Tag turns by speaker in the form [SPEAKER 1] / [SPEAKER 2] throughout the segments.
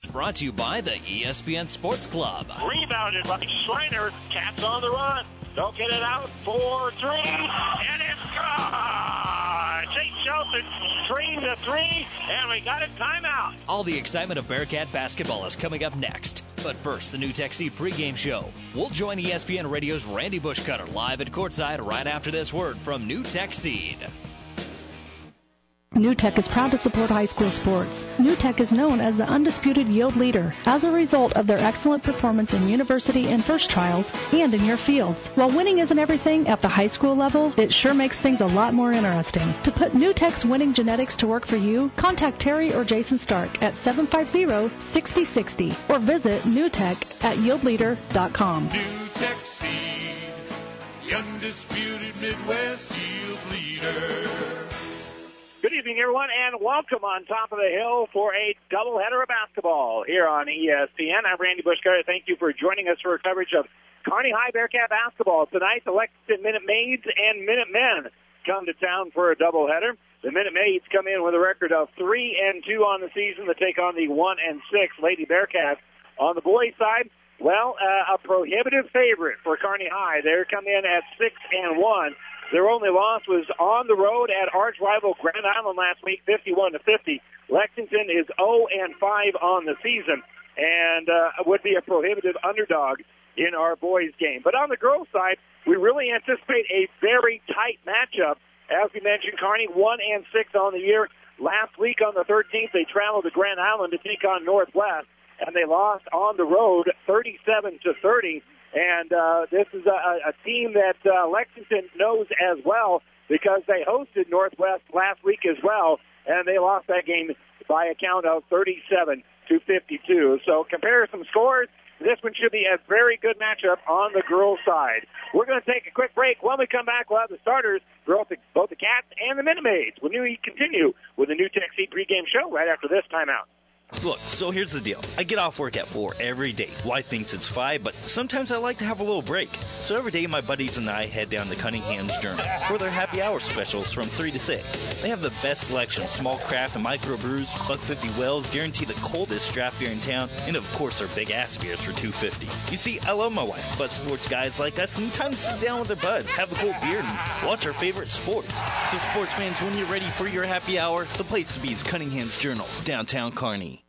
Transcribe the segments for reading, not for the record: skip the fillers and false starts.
[SPEAKER 1] brought to you by the ESPN Sports Club.
[SPEAKER 2] Rebounded by Schreiner. Cats on the run. Don't get it out. 4-3. And it's gone. Chase Shelton screened the three. And we got a timeout.
[SPEAKER 1] All the excitement of Bearcat basketball is coming up next. But first, the New Tech Seed pregame show. We'll join ESPN Radio's Randy Bushcutter live at courtside right after this word from New Tech Seed.
[SPEAKER 3] New Tech is proud to support high school sports. New Tech is known as the undisputed yield leader as a result of their excellent performance in university and first trials and in your fields. While winning isn't everything at the high school level, it sure makes things a lot more interesting. To put New Tech's winning genetics to work for you, contact Terry or Jason Stark at 750-6060 or visit newtech@yieldleader.com.
[SPEAKER 4] New Tech Seed, the undisputed Midwest yield leader.
[SPEAKER 2] Good evening, everyone, and welcome on Top of the Hill for a doubleheader of basketball here on ESPN. I'm Randy Bushcutter. Thank you for joining us for coverage of Kearney High Bearcat basketball. Tonight, the Lexington Minute Maids and Minutemen come to town for a doubleheader. The Minute Maids come in with a record of 3-2 on the season to take on the 1-6 Lady Bearcats. On the boys' side, well, a prohibitive favorite for Kearney High. They come in at 6-1. Their only loss was on the road at arch rival Grand Island last week, 51-50. Lexington is 0-5 on the season and would be a prohibitive underdog in our boys' game. But on the girls' side, we really anticipate a very tight matchup. As we mentioned, Kearney 1-6 on the year. Last week on the 13th, they traveled to Grand Island to take on Northwest, and they lost on the road 37-30. And this is a team that Lexington knows as well because they hosted Northwest last week as well, and they lost that game by a count of 37-52. So compare some scores. This one should be a very good matchup on the girls' side. We're going to take a quick break. When we come back, we'll have the starters, both the Cats and the Minute Maids. We'll continue with the New Tech Seed pregame show right after this timeout.
[SPEAKER 5] Look, so here's the deal. I get off work at 4 every day. Wife thinks it's 5, but sometimes I like to have a little break. So every day my buddies and I head down to Cunningham's Journal for their happy hour specials from 3 to 6. They have the best selection of small craft and microbrews, $1.50 wells, guarantee the coldest draft beer in town, and of course their big ass beers for $2.50. You see, I love my wife, but sports guys like us need time to sit down with their buds, have a cold beer, and watch our favorite sports. So sports fans, when you're ready for your happy hour, the place to be is Cunningham's Journal, downtown Kearney.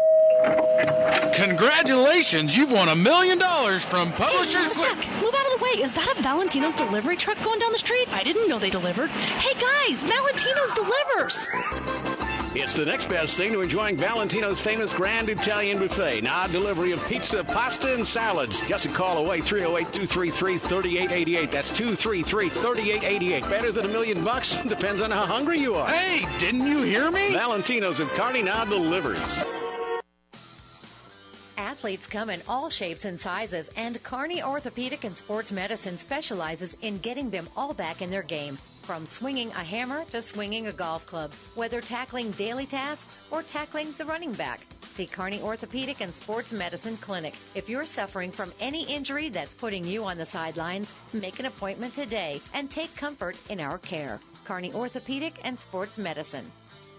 [SPEAKER 6] Congratulations, you've won $1 million from Publishers.
[SPEAKER 7] Hey, move out of the way. Is that a Valentino's delivery truck going down the street? I didn't know they delivered. Hey guys, Valentino's delivers.
[SPEAKER 8] It's the next best thing to enjoying Valentino's famous Grand Italian Buffet. Now delivery of pizza, pasta, and salads. Just a call away, 308-233-3888. That's 233-3888. Better than $1 million? Depends on how hungry you are.
[SPEAKER 6] Hey, didn't you hear me?
[SPEAKER 8] Valentino's of Kearney now delivers.
[SPEAKER 9] Athletes come in all shapes and sizes, and Kearney Orthopedic and Sports Medicine specializes in getting them all back in their game. From swinging a hammer to swinging a golf club, whether tackling daily tasks or tackling the running back. See Kearney Orthopedic and Sports Medicine Clinic. If you're suffering from any injury that's putting you on the sidelines, make an appointment today and take comfort in our care. Kearney Orthopedic and Sports Medicine.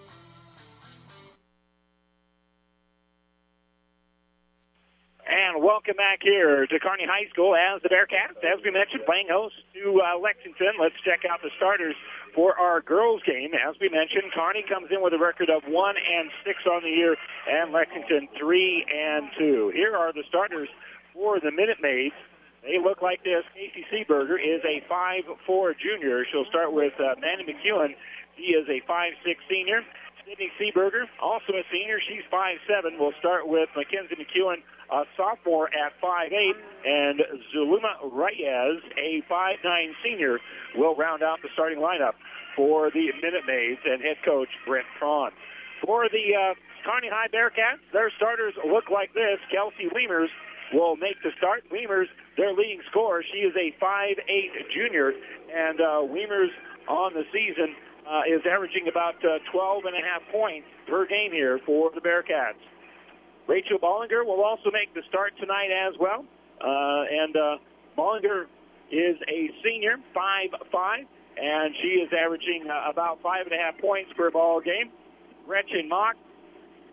[SPEAKER 2] And welcome back here to Kearney High School as the Bearcats, as we mentioned, playing host to Lexington. Let's check out the starters for our girls' game. As we mentioned, Kearney comes in with a record of 1-6 on the year, and Lexington 3-2. Here are the starters for the Minute Maids. They look like this. Casey Seaberger is a 5'4 junior. She'll start with Mandy McEwen. He is a 5'6 senior. Sydney Seaberger, also a senior. She's 5'7. We'll start with Mackenzie McEwen, a sophomore at 5'8, and Zuluma Reyes, a 5'9 senior, will round out the starting lineup for the Minute Maids and head coach Brent Prawn. For the Kearney High Bearcats, their starters look like this. Kelsey Weimers will make the start. Weimers, their leading scorer, she is a 5'8 junior, and Weimers on the season is averaging about 12.5 points per game here for the Bearcats. Rachel Bollinger will also make the start tonight as well. And Bollinger is a senior, 5'5", and she is averaging about 5.5 points per ball game. Gretchen Mock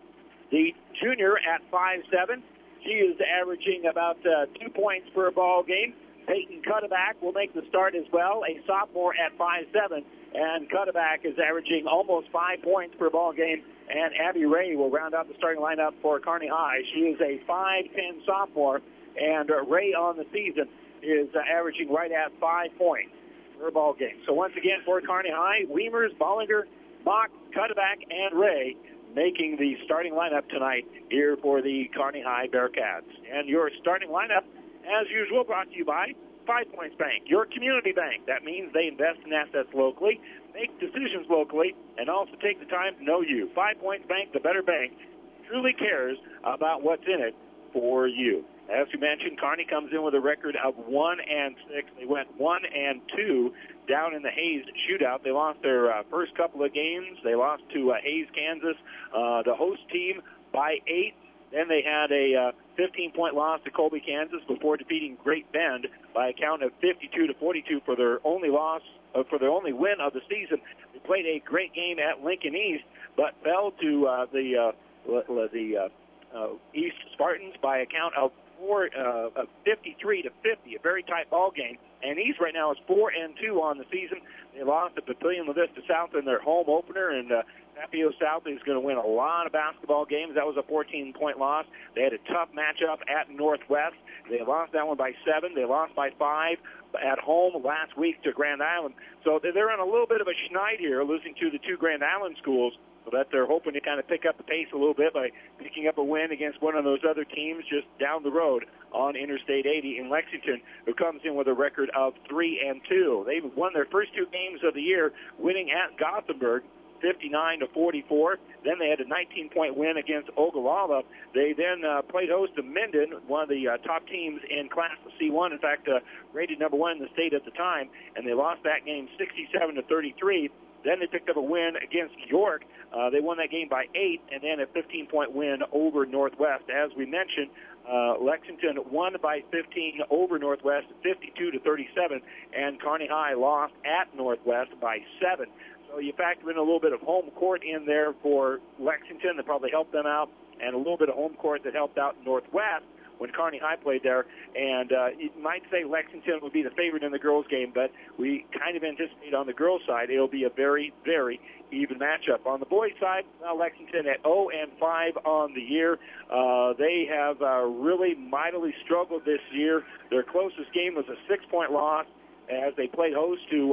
[SPEAKER 2] the junior at 5'7". She is averaging about 2 points per ball game. Peyton Cutterback will make the start as well, a sophomore at 5'7", and Cutterback is averaging almost 5 points per ball game. And Abby Ray will round out the starting lineup for Kearney High. She is a 5'10" sophomore, and Ray on the season is averaging right at 5 points per ball game. So once again for Kearney High, Weimers, Bollinger, Mock, Cutterback, and Ray making the starting lineup tonight here for the Kearney High Bearcats. And your starting lineup, as usual, brought to you by 5 Points Bank, your community bank. That means they invest in assets locally, make decisions locally, and also take the time to know you. 5 Points Bank, the better bank, truly cares about what's in it for you. As we mentioned, Kearney comes in with a record of 1-6. They went 1-2 down in the Hayes shootout. They lost their first couple of games. They lost to Hayes, Kansas, the host team, by 8. Then they had a 15-point loss to Colby, Kansas, before defeating Great Bend by a count of 52-42 for their only win of the season. They played a great game at Lincoln East, but fell to the East Spartans by a count of 53-50, a very tight ball game. And East right now is 4-2 on the season. They lost to Papillion La Vista South in their home opener, and Tapio South is going to win a lot of basketball games. That was a 14-point loss. They had a tough matchup at Northwest. They lost that one by 7. They lost by 5 at home last week to Grand Island. So they're on a little bit of a schneid here, losing to the two Grand Island schools, so that they're hoping to kind of pick up the pace a little bit by picking up a win against one of those other teams just down the road on Interstate 80 in Lexington, who comes in with a record of 3-2. They've won their first 2 games of the year, winning at Gothenburg 59-44. Then they had a 19-point win against Ogallala. They then played host to Minden, one of the top teams in Class C1. In fact, rated number 1 in the state at the time, and they lost that game 67-33. Then they picked up a win against York. They won that game by 8, and then a 15-point win over Northwest. As we mentioned, Lexington won by 15 over Northwest, 52-37, and Kearney High lost at Northwest by 7. So you factor in a little bit of home court in there for Lexington that probably helped them out, and a little bit of home court that helped out Northwest when Kearney High played there. And you might say Lexington would be the favorite in the girls' game, but we kind of anticipate on the girls' side it'll be a very, very even matchup. On the boys' side, Lexington at 0-5 on the year. They have really mightily struggled this year. Their closest game was a 6-point loss as they played host to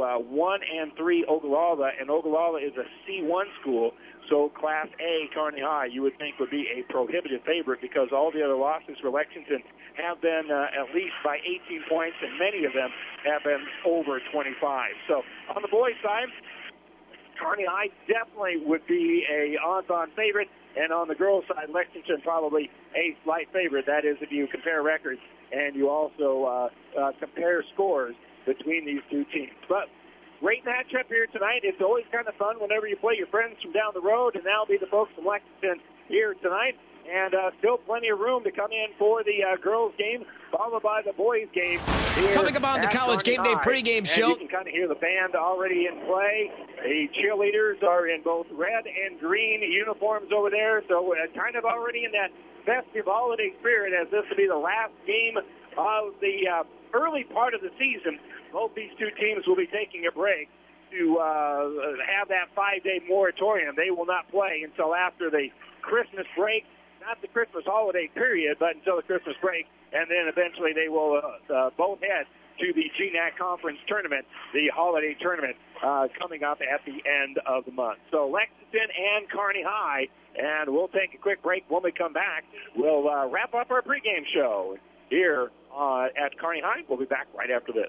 [SPEAKER 2] 1-3 Ogallala, and Ogallala is a C1 school. So Class A, Kearney High, you would think would be a prohibitive favorite because all the other losses for Lexington have been at least by 18 points, and many of them have been over 25. So on the boys' side, Kearney High definitely would be a odds-on favorite, and on the girls' side, Lexington probably a slight favorite. That is if you compare records and you also compare scores between these two teams. But great matchup here tonight. It's always kind of fun whenever you play your friends from down the road, and that'll be the folks from Lexington here tonight. And still plenty of room to come in for the girls' game, followed by the boys' game.
[SPEAKER 10] Coming up on the College Game Day pregame show.
[SPEAKER 2] You can kind of hear the band already in play. The cheerleaders are in both red and green uniforms over there, so kind of already in that festive holiday spirit, as this will be the last game of the early part of the season. Both these two teams will be taking a break to have that 5-day moratorium. They will not play until after the Christmas break, not the Christmas holiday period, but until the Christmas break, and then eventually they will both head to the GNAC Conference Tournament, the holiday tournament, coming up at the end of the month. So Lexington and Kearney High, and we'll take a quick break. When we come back, we'll wrap up our pregame show here at Kearney High. We'll be back right after this.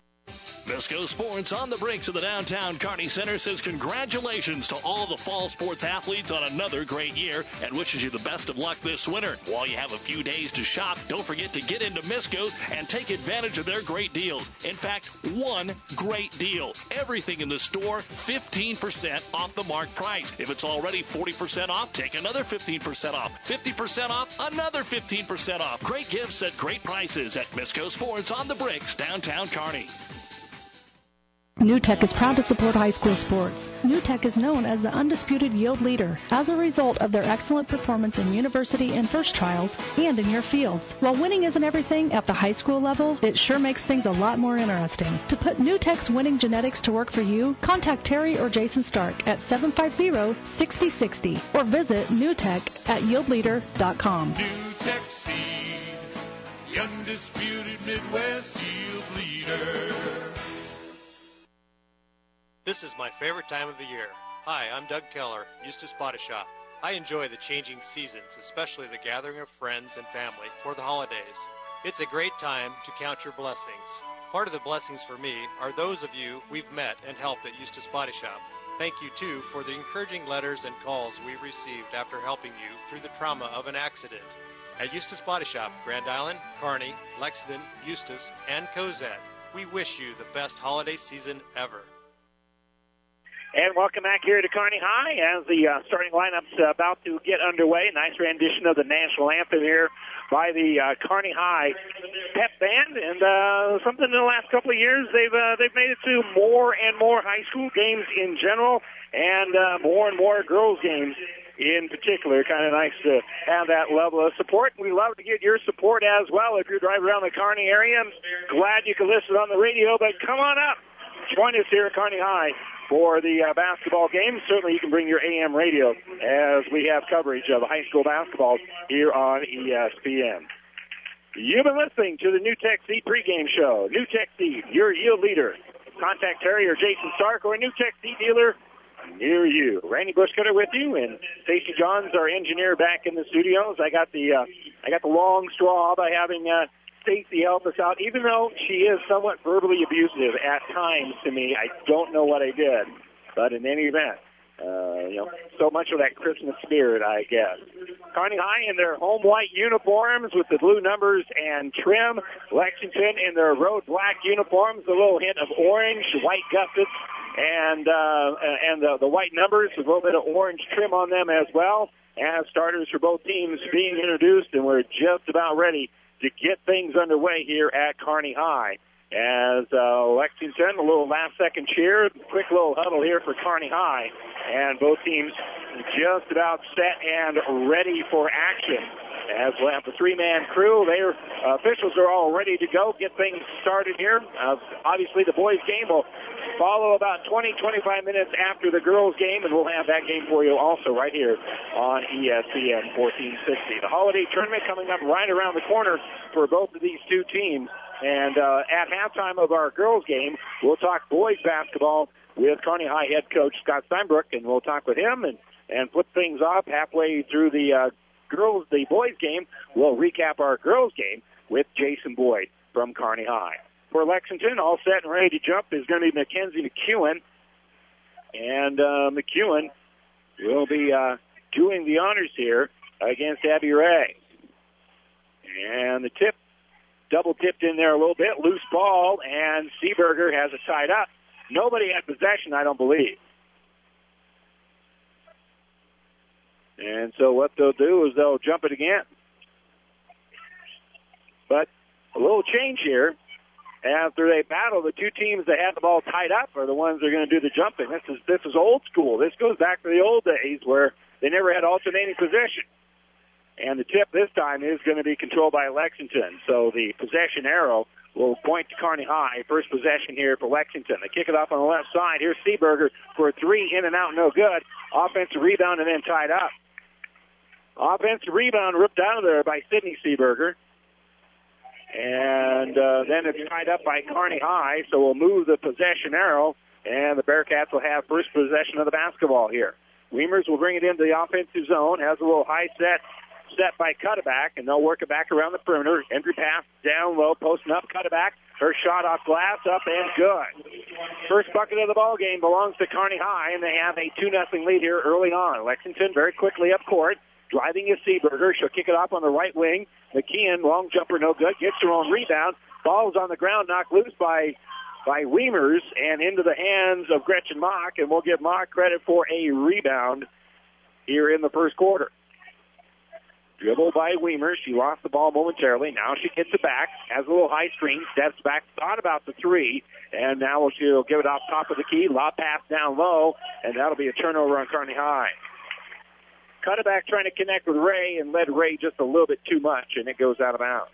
[SPEAKER 11] Misco Sports on the brinks of the downtown Kearney Center says congratulations to all the fall sports athletes on another great year and wishes you the best of luck this winter. While you have a few days to shop, don't forget to get into Misco's and take advantage of their great deals. In fact, one great deal. Everything in the store, 15% off the marked price. If it's already 40% off, take another 15% off. 50% off, another 15% off. Great gifts at great prices at Misco Sports on the bricks, downtown Kearney.
[SPEAKER 3] New Tech is proud to support high school sports. New Tech is known as the undisputed yield leader as a result of their excellent performance in university and first trials and in your fields. While winning isn't everything at the high school level, it sure makes things a lot more interesting. To put New Tech's winning genetics to work for you, contact Terry or Jason Stark at 750-6060 or visit newtech@yieldleader.com.
[SPEAKER 4] New Tech Seed, the undisputed Midwest yield leader.
[SPEAKER 12] This is my favorite time of the year. Hi, I'm Doug Keller, Eustace Body Shop. I enjoy the changing seasons, especially the gathering of friends and family for the holidays. It's a great time to count your blessings. Part of the blessings for me are those of you we've met and helped at Eustace Body Shop. Thank you, too, for the encouraging letters and calls we received after helping you through the trauma of an accident. At Eustace Body Shop, Grand Island, Kearney, Lexington, Eustace, and Cozad, we wish you the best holiday season ever.
[SPEAKER 2] And welcome back here to Kearney High as the starting lineup's about to get underway. Nice rendition of the national anthem here by the Kearney High pep band. And something in the last couple of years, they've made it to more and more high school games in general and more and more girls games in particular. Kind of nice to have that level of support. We love to get your support as well if you're driving around the Kearney area. I'm glad you can listen on the radio, but come on up. Join us here at Kearney High for the basketball game. Certainly you can bring your AM radio as we have coverage of high school basketball here on ESPN. You've been listening to the New Tech Seed pregame show. New Tech Seed, your yield leader. Contact Terry or Jason Stark or a New Tech Seed dealer near you. Randy Bushcutter with you, and Stacey Johns, our engineer, back in the studios. I got the long straw by having Stacey help us out, even though she is somewhat verbally abusive at times to me. I don't know what I did, but in any event, so much of that Christmas spirit, I guess. Kearney High in their home white uniforms with the blue numbers and trim. Lexington in their road black uniforms, a little hint of orange, white gussets, and the white numbers with a little bit of orange trim on them as well. As starters for both teams being introduced, and we're just about ready to get things underway here at Kearney High. As Lexington, a little last-second cheer, quick little huddle here for Kearney High, and both teams just about set and ready for action. As we'll have the three-man crew, their officials are all ready to go, get things started here. Obviously, the boys' game will follow about 20-25 minutes after the girls' game, and we'll have that game for you also right here on ESPN 1460. The holiday tournament coming up right around the corner for both of these two teams. And at halftime of our girls' game, we'll talk boys basketball with Kearney High head coach Scott Steinbrook, and we'll talk with him and put things off halfway through the boys' game. We'll recap our girls' game with Jason Boyd from Kearney High. For Lexington, all set and ready to jump is going to be Mackenzie McEwen. And McEwen will be doing the honors here against Abby Ray. And the tip, double tipped in there a little bit, loose ball, and Seeberger has it tied up. Nobody had possession, I don't believe. And so what they'll do is they'll jump it again. But a little change here. After they battle, the two teams that have the ball tied up are the ones that are going to do the jumping. This is old school. This goes back to the old days where they never had alternating possession. And the tip this time is going to be controlled by Lexington. So the possession arrow will point to Kearney High. First possession here for Lexington. They kick it off on the left side. Here's Seeberger for a three, in and out, no good. Offensive rebound and then tied up. Offensive rebound ripped out of there by Sydney Seeberger. And then it's tied up by Kearney High, so we'll move the possession arrow, and the Bearcats will have first possession of the basketball here. Weimers will bring it into the offensive zone, has a little high set by Cutterback, and they'll work it back around the perimeter. Entry pass down low, posting up, Cutterback. Her shot off glass, up and good. First bucket of the ball game belongs to Kearney High, and they have a 2-0 lead here early on. Lexington very quickly up court. Driving is Seeberger. She'll kick it off on the right wing. McKeon, long jumper, no good. Gets her own rebound. Ball's on the ground, knocked loose by Weimers and into the hands of Gretchen Mock, and we'll give Mock credit for a rebound here in the first quarter. Dribble by Weimer. She lost the ball momentarily. Now she gets it back, has a little high screen, steps back, thought about the three, and now she'll give it off top of the key. Lob pass down low, and that'll be a turnover on Kearney High. Cutterback trying to connect with Ray and led Ray just a little bit too much, and it goes out of bounds.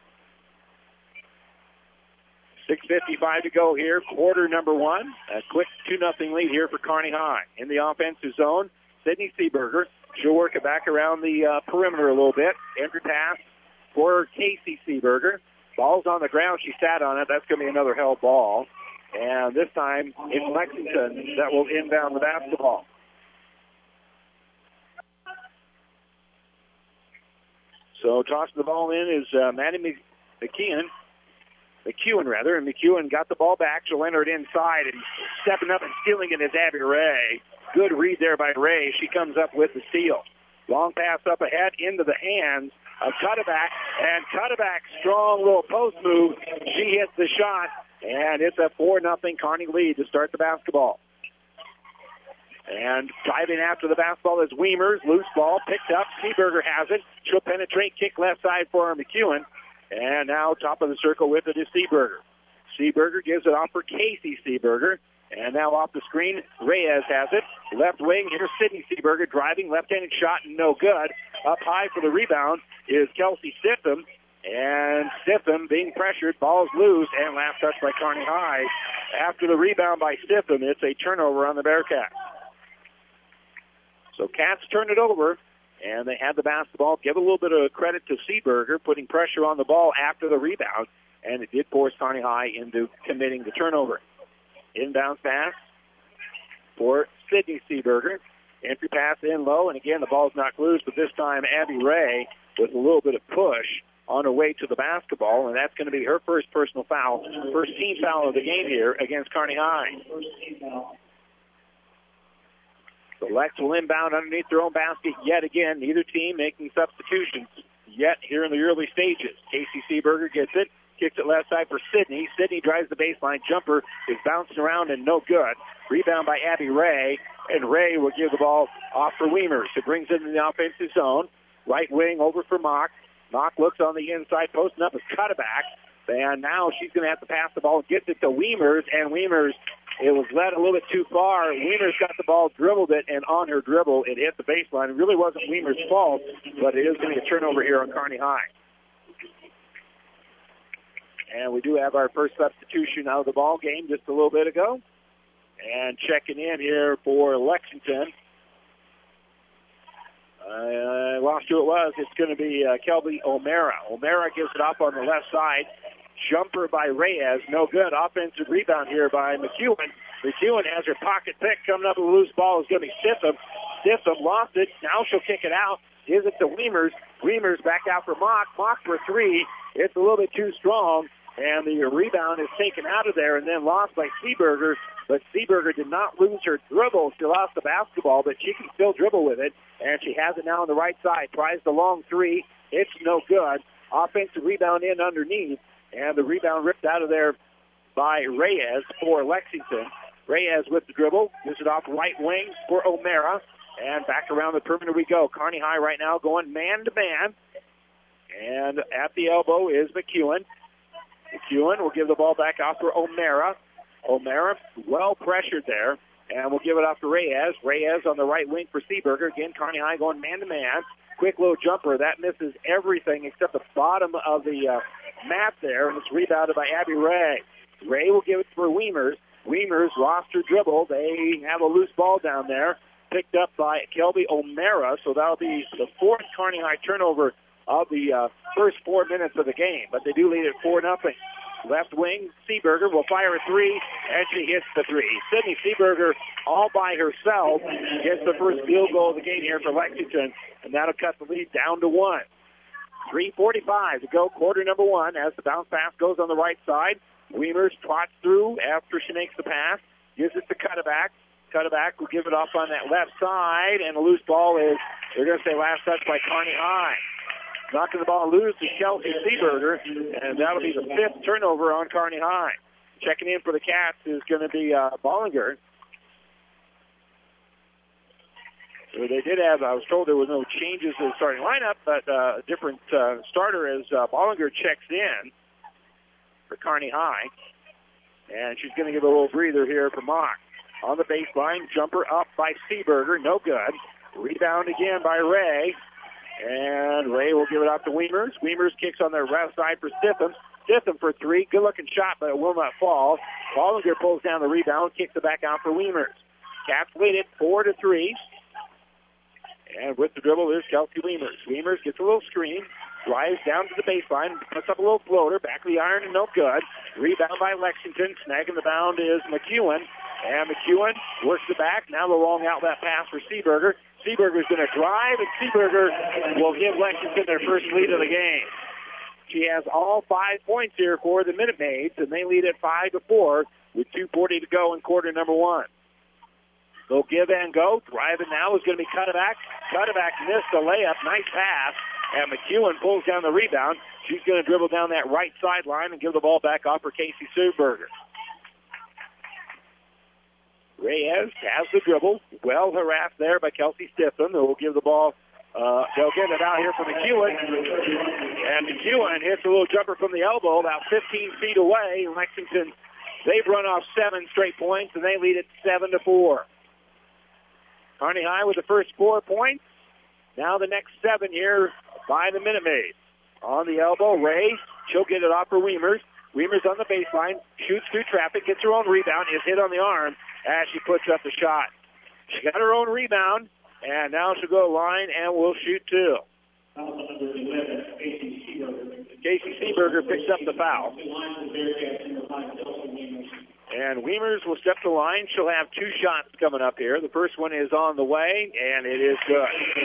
[SPEAKER 2] 6:55 to go here, quarter number one. A quick 2-0 lead here for Kearney High. In the offensive zone, Sydney Seeberger. She'll work it back around the perimeter a little bit. Entry pass for Casey Seeberger. Ball's on the ground. She sat on it. That's going to be another held ball. And this time, it's Lexington that will inbound the basketball. So tossing the ball in is Maddie McEwen, and McEwen got the ball back. She'll enter it inside, and stepping up and stealing it is Abby Ray. Good read there by Ray. She comes up with the steal. Long pass up ahead into the hands of Cutterback, and Cutterback, strong little post move. She hits the shot, and it's a 4-0 Kearney lead to start the basketball. And driving after the basketball is Weimers. Loose ball picked up. Seeberger has it. She'll penetrate. Kick left side for McEwen. And now top of the circle with it is Seeberger. Seeberger gives it off for Casey Seeberger. And now off the screen, Reyes has it. Left wing, here's Sydney Seeberger driving. Left-handed shot, no good. Up high for the rebound is Kelsey Stitham. And Stitham being pressured, ball's loose, and last touch by Kearney High. After the rebound by Stitham, it's a turnover on the Bearcats. So Cats turn it over, and they had the basketball. Give a little bit of credit to Seeberger, putting pressure on the ball after the rebound, and it did force Kearney High into committing the turnover. Inbounds pass for Sydney Seeberger. Entry pass in low, and again, the ball's not loose, but this time Abby Ray with a little bit of push on her way to the basketball, and that's going to be her first personal foul, first team foul of the game here against Kearney High. The Lex will inbound underneath their own basket yet again. Neither team making substitutions yet here in the early stages. Casey Seeberger gets it, kicks it left side for Sydney. Sydney drives the baseline. Jumper is bouncing around and no good. Rebound by Abby Ray, and Ray will give the ball off for Weimers. It brings it in the offensive zone. Right wing over for Mock. Mock looks on the inside, posting up as Cutterback. And now she's going to have to pass the ball, gets it to Weimers, and Weimers, it was led a little bit too far. Weimers got the ball, dribbled it, and on her dribble, it hit the baseline. It really wasn't Weimers' fault, but it is going to be a turnover here on Kearney High. And we do have our first substitution out of the ball game just a little bit ago. And checking in here for Lexington. I lost who it was. It's going to be Kelby O'Mara. O'Mara gives it up on the left side. Jumper by Reyes. No good. Offensive rebound here by McEwen. McEwen has her pocket pick. Coming up with a loose ball is going to be Stitham. Stitham lost it. Now she'll kick it out. Gives it to Weimers. Weimers back out for Mock. Mock for three. It's a little bit too strong. And the rebound is taken out of there and then lost by Seeberger. But Seeberger did not lose her dribble. She lost the basketball, but she can still dribble with it. And she has it now on the right side. Tries the long three. It's no good. Offensive rebound in underneath. And the rebound ripped out of there by Reyes for Lexington. Reyes with the dribble. Gives it off right wing for O'Mara. And back around the perimeter we go. Kearney High right now going man-to-man. And at the elbow is McEwen. McEwen will give the ball back off for O'Mara. O'Mara well pressured there. And we'll give it off to Reyes. Reyes on the right wing for Seeberger. Again, Kearney High going man-to-man. Quick little jumper. That misses everything except the bottom of the mat there. And it's rebounded by Abby Ray. Ray will give it for Weimers. Weimers lost her dribble. They have a loose ball down there. Picked up by Kelby O'Mara. So that'll be the fourth Kearney High turnover of the first 4 minutes of the game. But they do lead at 4-0. Left wing, Seeberger will fire a three, and she hits the three. Sydney Seeberger, all by herself, gets the first field goal of the game here for Lexington, and that'll cut the lead down to 1. 3:45 to go, quarter number one, as the bounce pass goes on the right side. Weimers trots through after she makes the pass, gives it to Cutterback. Cutterback will give it off on that left side, and the loose ball is, they're going to say last touch by Kearney High. Knocking the ball loose to Kelsey Seeberger, and that'll be the fifth turnover on Kearney High. Checking in for the Cats is going to be Bollinger. They did have, I was told there was no changes in the starting lineup, but a different starter as Bollinger checks in for Kearney High. And she's going to give a little breather here for Mock. On the baseline, jumper up by Seaberger, no good. Rebound again by Ray. And Ray will give it out to Wiemers. Wiemers kicks on the left side for Stitham. Stitham for three. Good-looking shot, but it will not fall. Bollinger pulls down the rebound, kicks it back out for Wiemers. Cats lead it 4-3. And with the dribble is Kelsey Wiemers. Wiemers gets a little screen, drives down to the baseline, puts up a little floater, back of the iron and no good. Rebound by Lexington. Snagging the bound is McEwen. And McEwen works it back. Now the long outlet pass for Seaberger. Seaberger's going to drive, and Seaberger will give Lexington their first lead of the game. She has all 5 points here for the Minute Maids, and they lead at 5-4 with 2:40 to go in quarter number one. They'll give and go. Driving now is going to be Cutterback. Cutterback missed the layup. Nice pass. And McEwen pulls down the rebound. She's going to dribble down that right sideline and give the ball back off for Casey Seaberger. Reyes has the dribble. Well harassed there by Kelsey Stitham, who will give the ball. They'll get it out here for McEwen. And McEwen hits a little jumper from the elbow about 15 feet away. Lexington, they've run off 7 straight points, and they lead it 7-4. Kearney High with the first 4 points. Now the next 7 here by the Minute Maids. On the elbow, Ray. She'll get it off for Wiemers. Wiemers on the baseline. Shoots through traffic. Gets her own rebound. Is hit on the arm as she puts up the shot. She got her own rebound. And now she'll go line and will shoot two. Casey Seaberger picks up the foul. And Wiemers will step to the line. She'll have 2 shots coming up here. The first one is on the way, and it is good.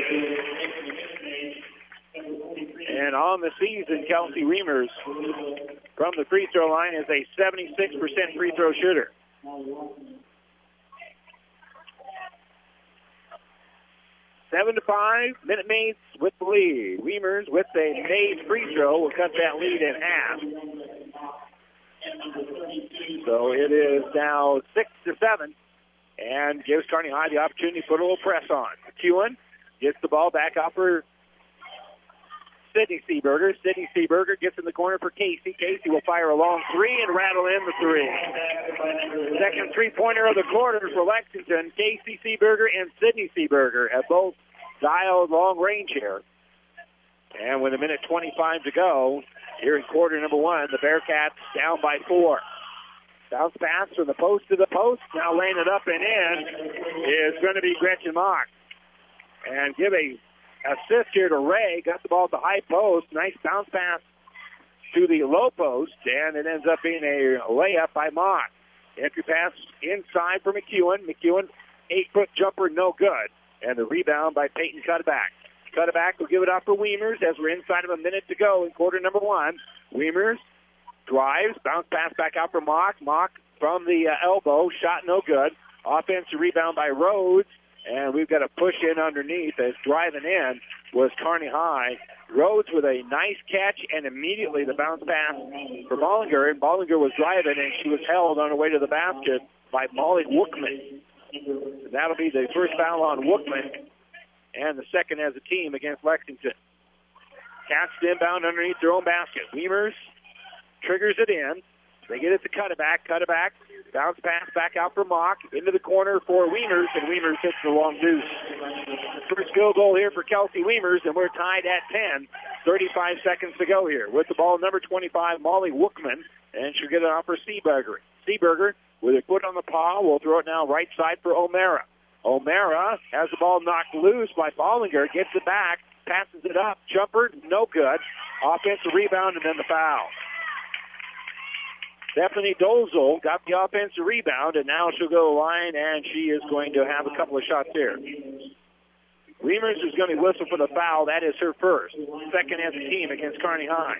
[SPEAKER 2] And on the season, Kelsey Wiemers from the free throw line is a 76% free throw shooter. 7-5, Minute Maids with the lead. Wiemers with a made free throw will cut that lead in half. So it is now 6-7, and gives Kearney High the opportunity to put a little press on. McEwen gets the ball back out for Sydney Seaberger. Sydney Seaberger gets in the corner for Casey. Casey will fire a long three and rattle in the three. Second three-pointer of the quarter for Lexington. Casey Seaberger and Sydney Seaberger have both dialed long range here. And with 1:25 to go, here in quarter number one, the Bearcats down by 4. Bounce pass from the post to the post. Now laying it up and in is going to be Gretchen Mock. And give a assist here to Ray. Got the ball at the high post. Nice bounce pass to the low post. And it ends up being a layup by Mock. Entry pass inside for McEwen. McEwen, 8-foot jumper, no good. And the rebound by Peyton Cutterback. Cutterback will give it off for Wiemers as we're inside of a minute to go in quarter number one. Wiemers drives, bounce pass back out for Mock. Mock from the elbow, shot no good. Offensive rebound by Rhodes, and we've got a push in underneath as driving in was Kearney High. Rhodes with a nice catch, and immediately the bounce pass for Bollinger, and Bollinger was driving, and she was held on her way to the basket by Molly Wookman. And that'll be the first foul on Wookman, and the second as a team against Lexington. Cats inbound underneath their own basket. Wiemers triggers it in. They get it to Cutterback. Cutterback, bounce pass back out for Mock. Into the corner for Wiemers, and Wiemers hits the long deuce. First field goal here for Kelsey Wiemers, and we're tied at 10. 35 seconds to go here. With the ball, number 25, Molly Wookman, and she'll get it off for Seaberger. Seaberger, with her foot on the paw, will throw it now right side for O'Mara. O'Mara has the ball knocked loose by Bollinger, gets it back, passes it up, jumper, no good. Offensive rebound, and then the foul. Stephanie Dozel got the offensive rebound, and now she'll go to the line, and she is going to have a couple of shots here. Wiemers is going to whistle for the foul. That is her first. Second as a team against Kearney High.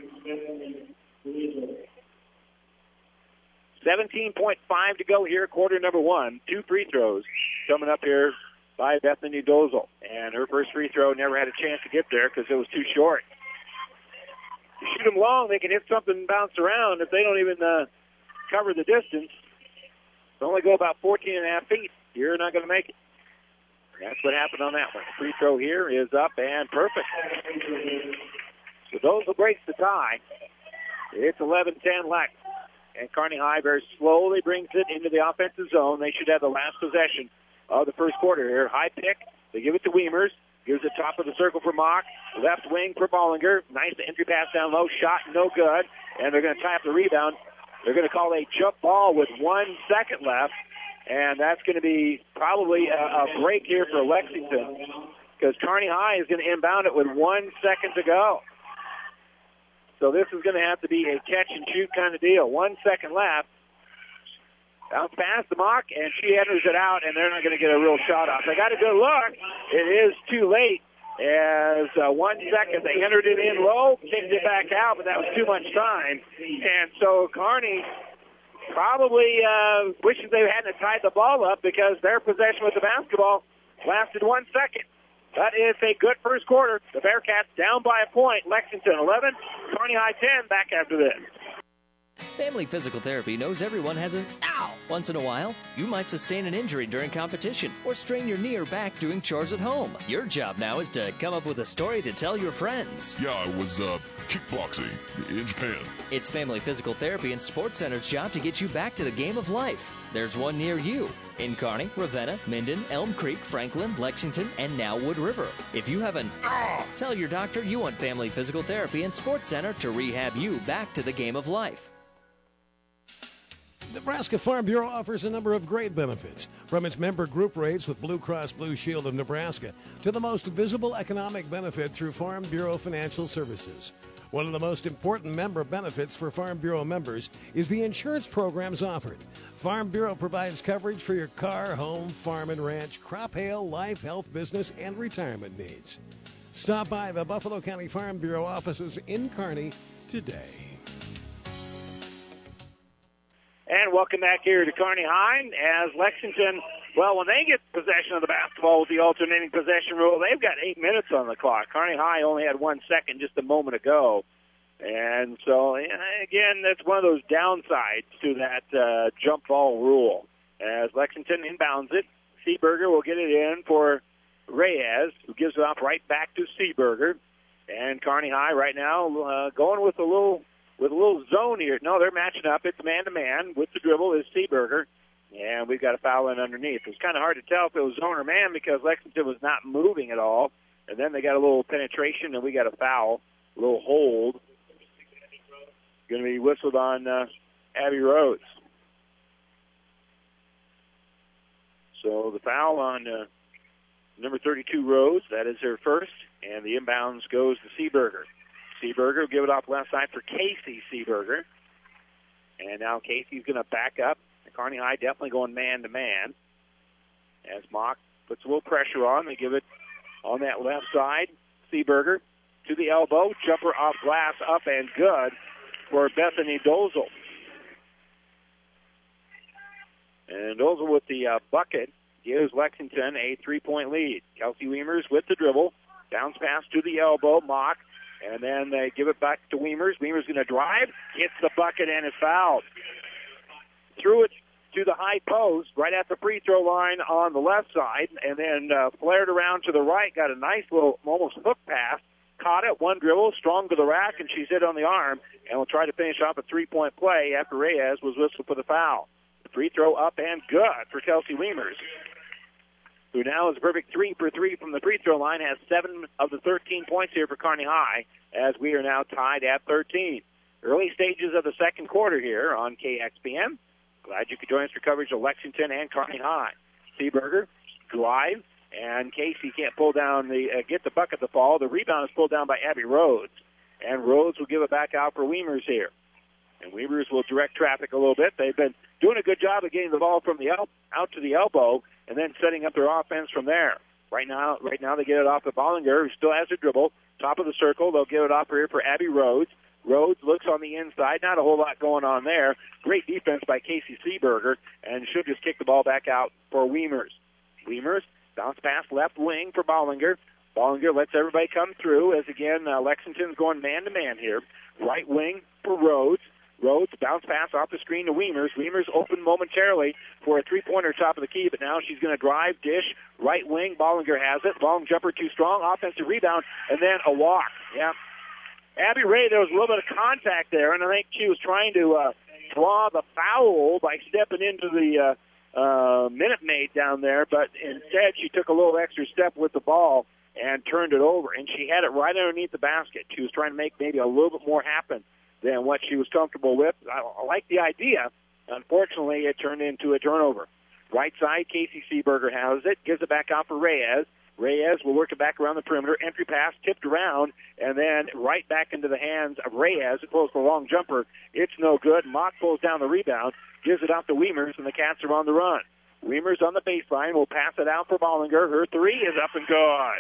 [SPEAKER 2] 17.5 to go here, quarter number one. 2 free throws coming up here by Bethany Dozel. And her first free throw never had a chance to get there because it was too short. You shoot them long, they can hit something and bounce around. If they don't even cover the distance, they only go about 14.5 feet. You're not going to make it. That's what happened on that one. Free throw here is up and perfect. So those will break the tie. It's 11-10 Lex. And Kearney High very slowly brings it into the offensive zone. They should have the last possession of the first quarter here. High pick. They give it to Wiemers. Gives it top of the circle for Mock. Left wing for Bollinger. Nice entry pass down low. Shot no good. And they're going to tie up the rebound. They're going to call a jump ball with 1 second left. And that's going to be probably a break here for Lexington, because Kearney High is going to inbound it with 1 second to go. So this is going to have to be a catch-and-shoot kind of deal. 1 second left. Bounce past the Mock, and she enters it out, and they're not going to get a real shot off. They got a good look. It is too late. As 1 second, they entered it in low, kicked it back out, but that was too much time. And so Kearney probably wishes they hadn't tied the ball up, because their possession with the basketball lasted 1 second. That is a good first quarter. The Bearcats down by a point. Lexington 11, Kearney High 10. Back after this.
[SPEAKER 1] Family Physical Therapy knows everyone has an ow once in a while. You might sustain an injury during competition or strain your knee or back doing chores at home. Your job now is to come up with a story to tell your friends.
[SPEAKER 13] Yeah, I was kickboxing in Japan.
[SPEAKER 1] It's Family Physical Therapy and Sports Center's job to get you back to the game of life. There's one near you in Kearney, Ravenna, Minden, Elm Creek, Franklin, Lexington, and now Wood River. If you have an tell your doctor you want Family Physical Therapy and Sports Center to rehab you back to the game of life.
[SPEAKER 14] Nebraska Farm Bureau offers a number of great benefits, from its member group rates with Blue Cross Blue Shield of Nebraska to the most visible economic benefit through Farm Bureau Financial Services. One of the most important member benefits for Farm Bureau members is the insurance programs offered. Farm Bureau provides coverage for your car, home, farm and ranch, crop, hail, life, health, business, and retirement needs. Stop by the Buffalo County Farm Bureau offices in Kearney today.
[SPEAKER 2] And welcome back here to Kearney High as Lexington, well, when they get possession of the basketball with the alternating possession rule, they've got 8 minutes on the clock. Kearney High only had 1 second just a moment ago. And so, again, that's one of those downsides to that jump ball rule. As Lexington inbounds it, Seeberger will get it in for Reyes, who gives it off right back to Seeberger. And Kearney High right now going with a little zone here. No, they're matching up. It's man-to-man. With the dribble is Seeberger, and we've got a foul in underneath. It was kind of hard to tell if it was zone or man because Lexington was not moving at all, and then they got a little penetration, and we got a foul, a little hold. Going to be whistled on Abby Rhodes. So the foul on number 32, Rhodes. That is her first, and the inbounds goes to Seeberger. Seeberger will give it off left side for Casey Seeberger. And now Casey's going to back up. Kearney High definitely going man-to-man. As Mock puts a little pressure on, they give it on that left side. Seeberger to the elbow. Jumper off glass, up and good for Bethany Dozel. And Dozel with the bucket gives Lexington a 3-point lead. Kelsey Wiemers with the dribble. Bounce pass to the elbow. Mock. And then they give it back to Wiemers. Wiemers going to drive, hits the bucket, and is fouled. Threw it to the high post right at the free throw line on the left side, and then flared around to the right, got a nice little almost hook pass, caught it, one dribble, strong to the rack, and she's hit on the arm, and will try to finish off a three-point play after Reyes was whistled for the foul. The free throw up and good for Kelsey Wiemers, who now is a perfect 3 for 3 from the free throw line, has 7 of the 13 points here for Kearney High, as we are now tied at 13. Early stages of the second quarter here on KXPN. Glad you could join us for coverage of Lexington and Kearney High. Seeberger drive, and Casey can't pull down get the bucket to fall. The rebound is pulled down by Abby Rhodes, and Rhodes will give it back out for Wiemers here. And Wiemers will direct traffic a little bit. They've been doing a good job of getting the ball from the out to the elbow and then setting up their offense from there. Right now they get it off of Bollinger, who still has a dribble. Top of the circle, they'll give it off here for Abby Rhodes. Rhodes looks on the inside. Not a whole lot going on there. Great defense by Casey Seeberger, and should just kick the ball back out for Wiemers. Wiemers, bounce pass left wing for Bollinger. Bollinger lets everybody come through as, again, Lexington's going man-to-man here. Right wing for Rhodes. Rhodes, bounce pass off the screen to Wiemers. Wiemers open momentarily for a three-pointer top of the key, but now she's going to drive, dish, right wing. Bollinger has it. Long jumper too strong. Offensive rebound, and then a walk. Yeah. Abby Ray, there was a little bit of contact there, and I think she was trying to draw the foul by stepping into the Minute Maid down there, but instead she took a little extra step with the ball and turned it over, and she had it right underneath the basket. She was trying to make maybe a little bit more happen than what she was comfortable with. I like the idea. Unfortunately, it turned into a turnover. Right side, Casey Seeberger has it, gives it back out for Reyes. Reyes will work it back around the perimeter. Entry pass tipped around, and then right back into the hands of Reyes. It pulls the long jumper. It's no good. Mock pulls down the rebound, gives it out to Wiemers, and the Cats are on the run. Wiemers on the baseline will pass it out for Bollinger. Her three is up and good.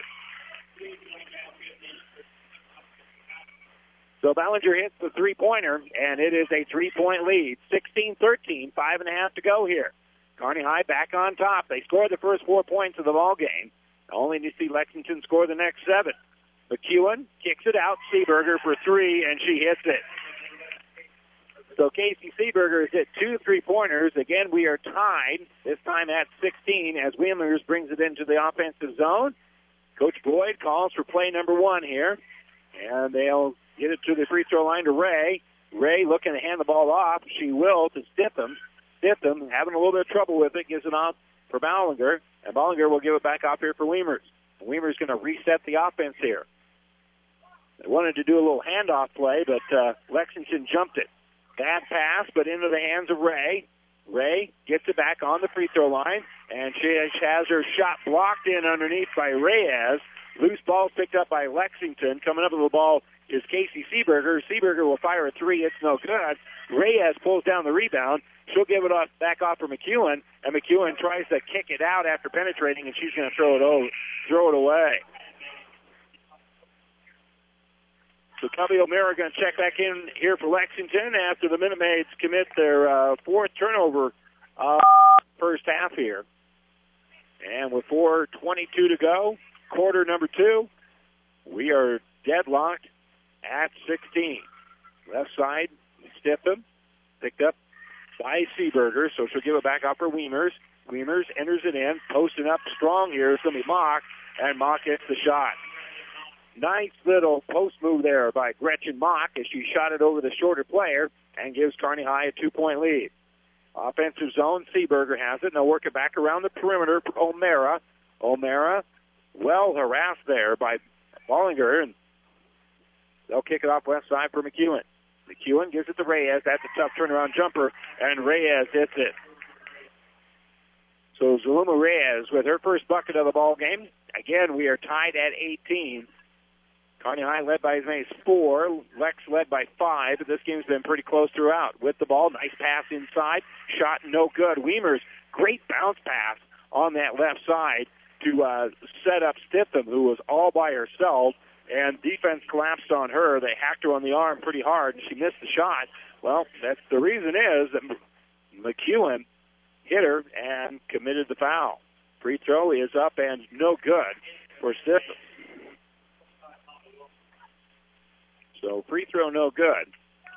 [SPEAKER 2] So Ballinger hits the three-pointer, and it is a 3-point lead. 16-13, 5.5 to go here. Kearney High back on top. They scored the first 4 points of the ball game. Only to see Lexington score the next 7. McEwen kicks it out. Seeberger for 3, and she hits it. So Casey Seeberger has hit 2 3-pointers. Again, we are tied, this time at 16, as Wiemers brings it into the offensive zone. Coach Boyd calls for play number 1 here, and they'll get it to the free throw line to Ray. Ray looking to hand the ball off. She will to Stitham. Stitham having a little bit of trouble with it, gives it off for Bollinger, and Bollinger will give it back off here for Wiemers. Wiemers going to reset the offense here. They wanted to do a little handoff play, but Lexington jumped it. Bad pass, but into the hands of Ray. Ray gets it back on the free throw line, and she has her shot blocked in underneath by Reyes. Loose ball picked up by Lexington. Coming up with the ball is Casey Seeberger. Seeberger will fire a 3. It's no good. Reyes pulls down the rebound. She'll give it back off for McEwen, and McEwen tries to kick it out after penetrating, and she's going to throw it away. So Cubby O'Meara going to check back in here for Lexington after the Minute Maids commit their 4th turnover first half here. And with 4:22 to go, quarter number 2, we are deadlocked at 16. Left side, Stitham, picked up by Seeberger, so she'll give it back up for Wiemers. Wiemers enters it in, posting up strong here. It's going to be Mock, and Mock hits the shot. Nice little post move there by Gretchen Mock as she shot it over the shorter player and gives Kearney High a 2-point lead. Offensive zone, Seeberger has it. They'll work it back around the perimeter for O'Meara. O'Meara, well harassed there by Bollinger, and they'll kick it off left side for McEwen. McEwen gives it to Reyes. That's a tough turnaround jumper, and Reyes hits it. So Zuluma Reyes with her first bucket of the ball game. Again, we are tied at 18. Kearney High led by as many as 4. Lex led by 5, but this game's been pretty close throughout. With the ball, nice pass inside. Shot no good. Wiemers, great bounce pass on that left side to set up Stitham, who was all by herself, and defense collapsed on her. They hacked her on the arm pretty hard, and she missed the shot. Well, that's the reason is that McEwen hit her and committed the foul. Free throw is up and no good for Stitham. So free throw no good.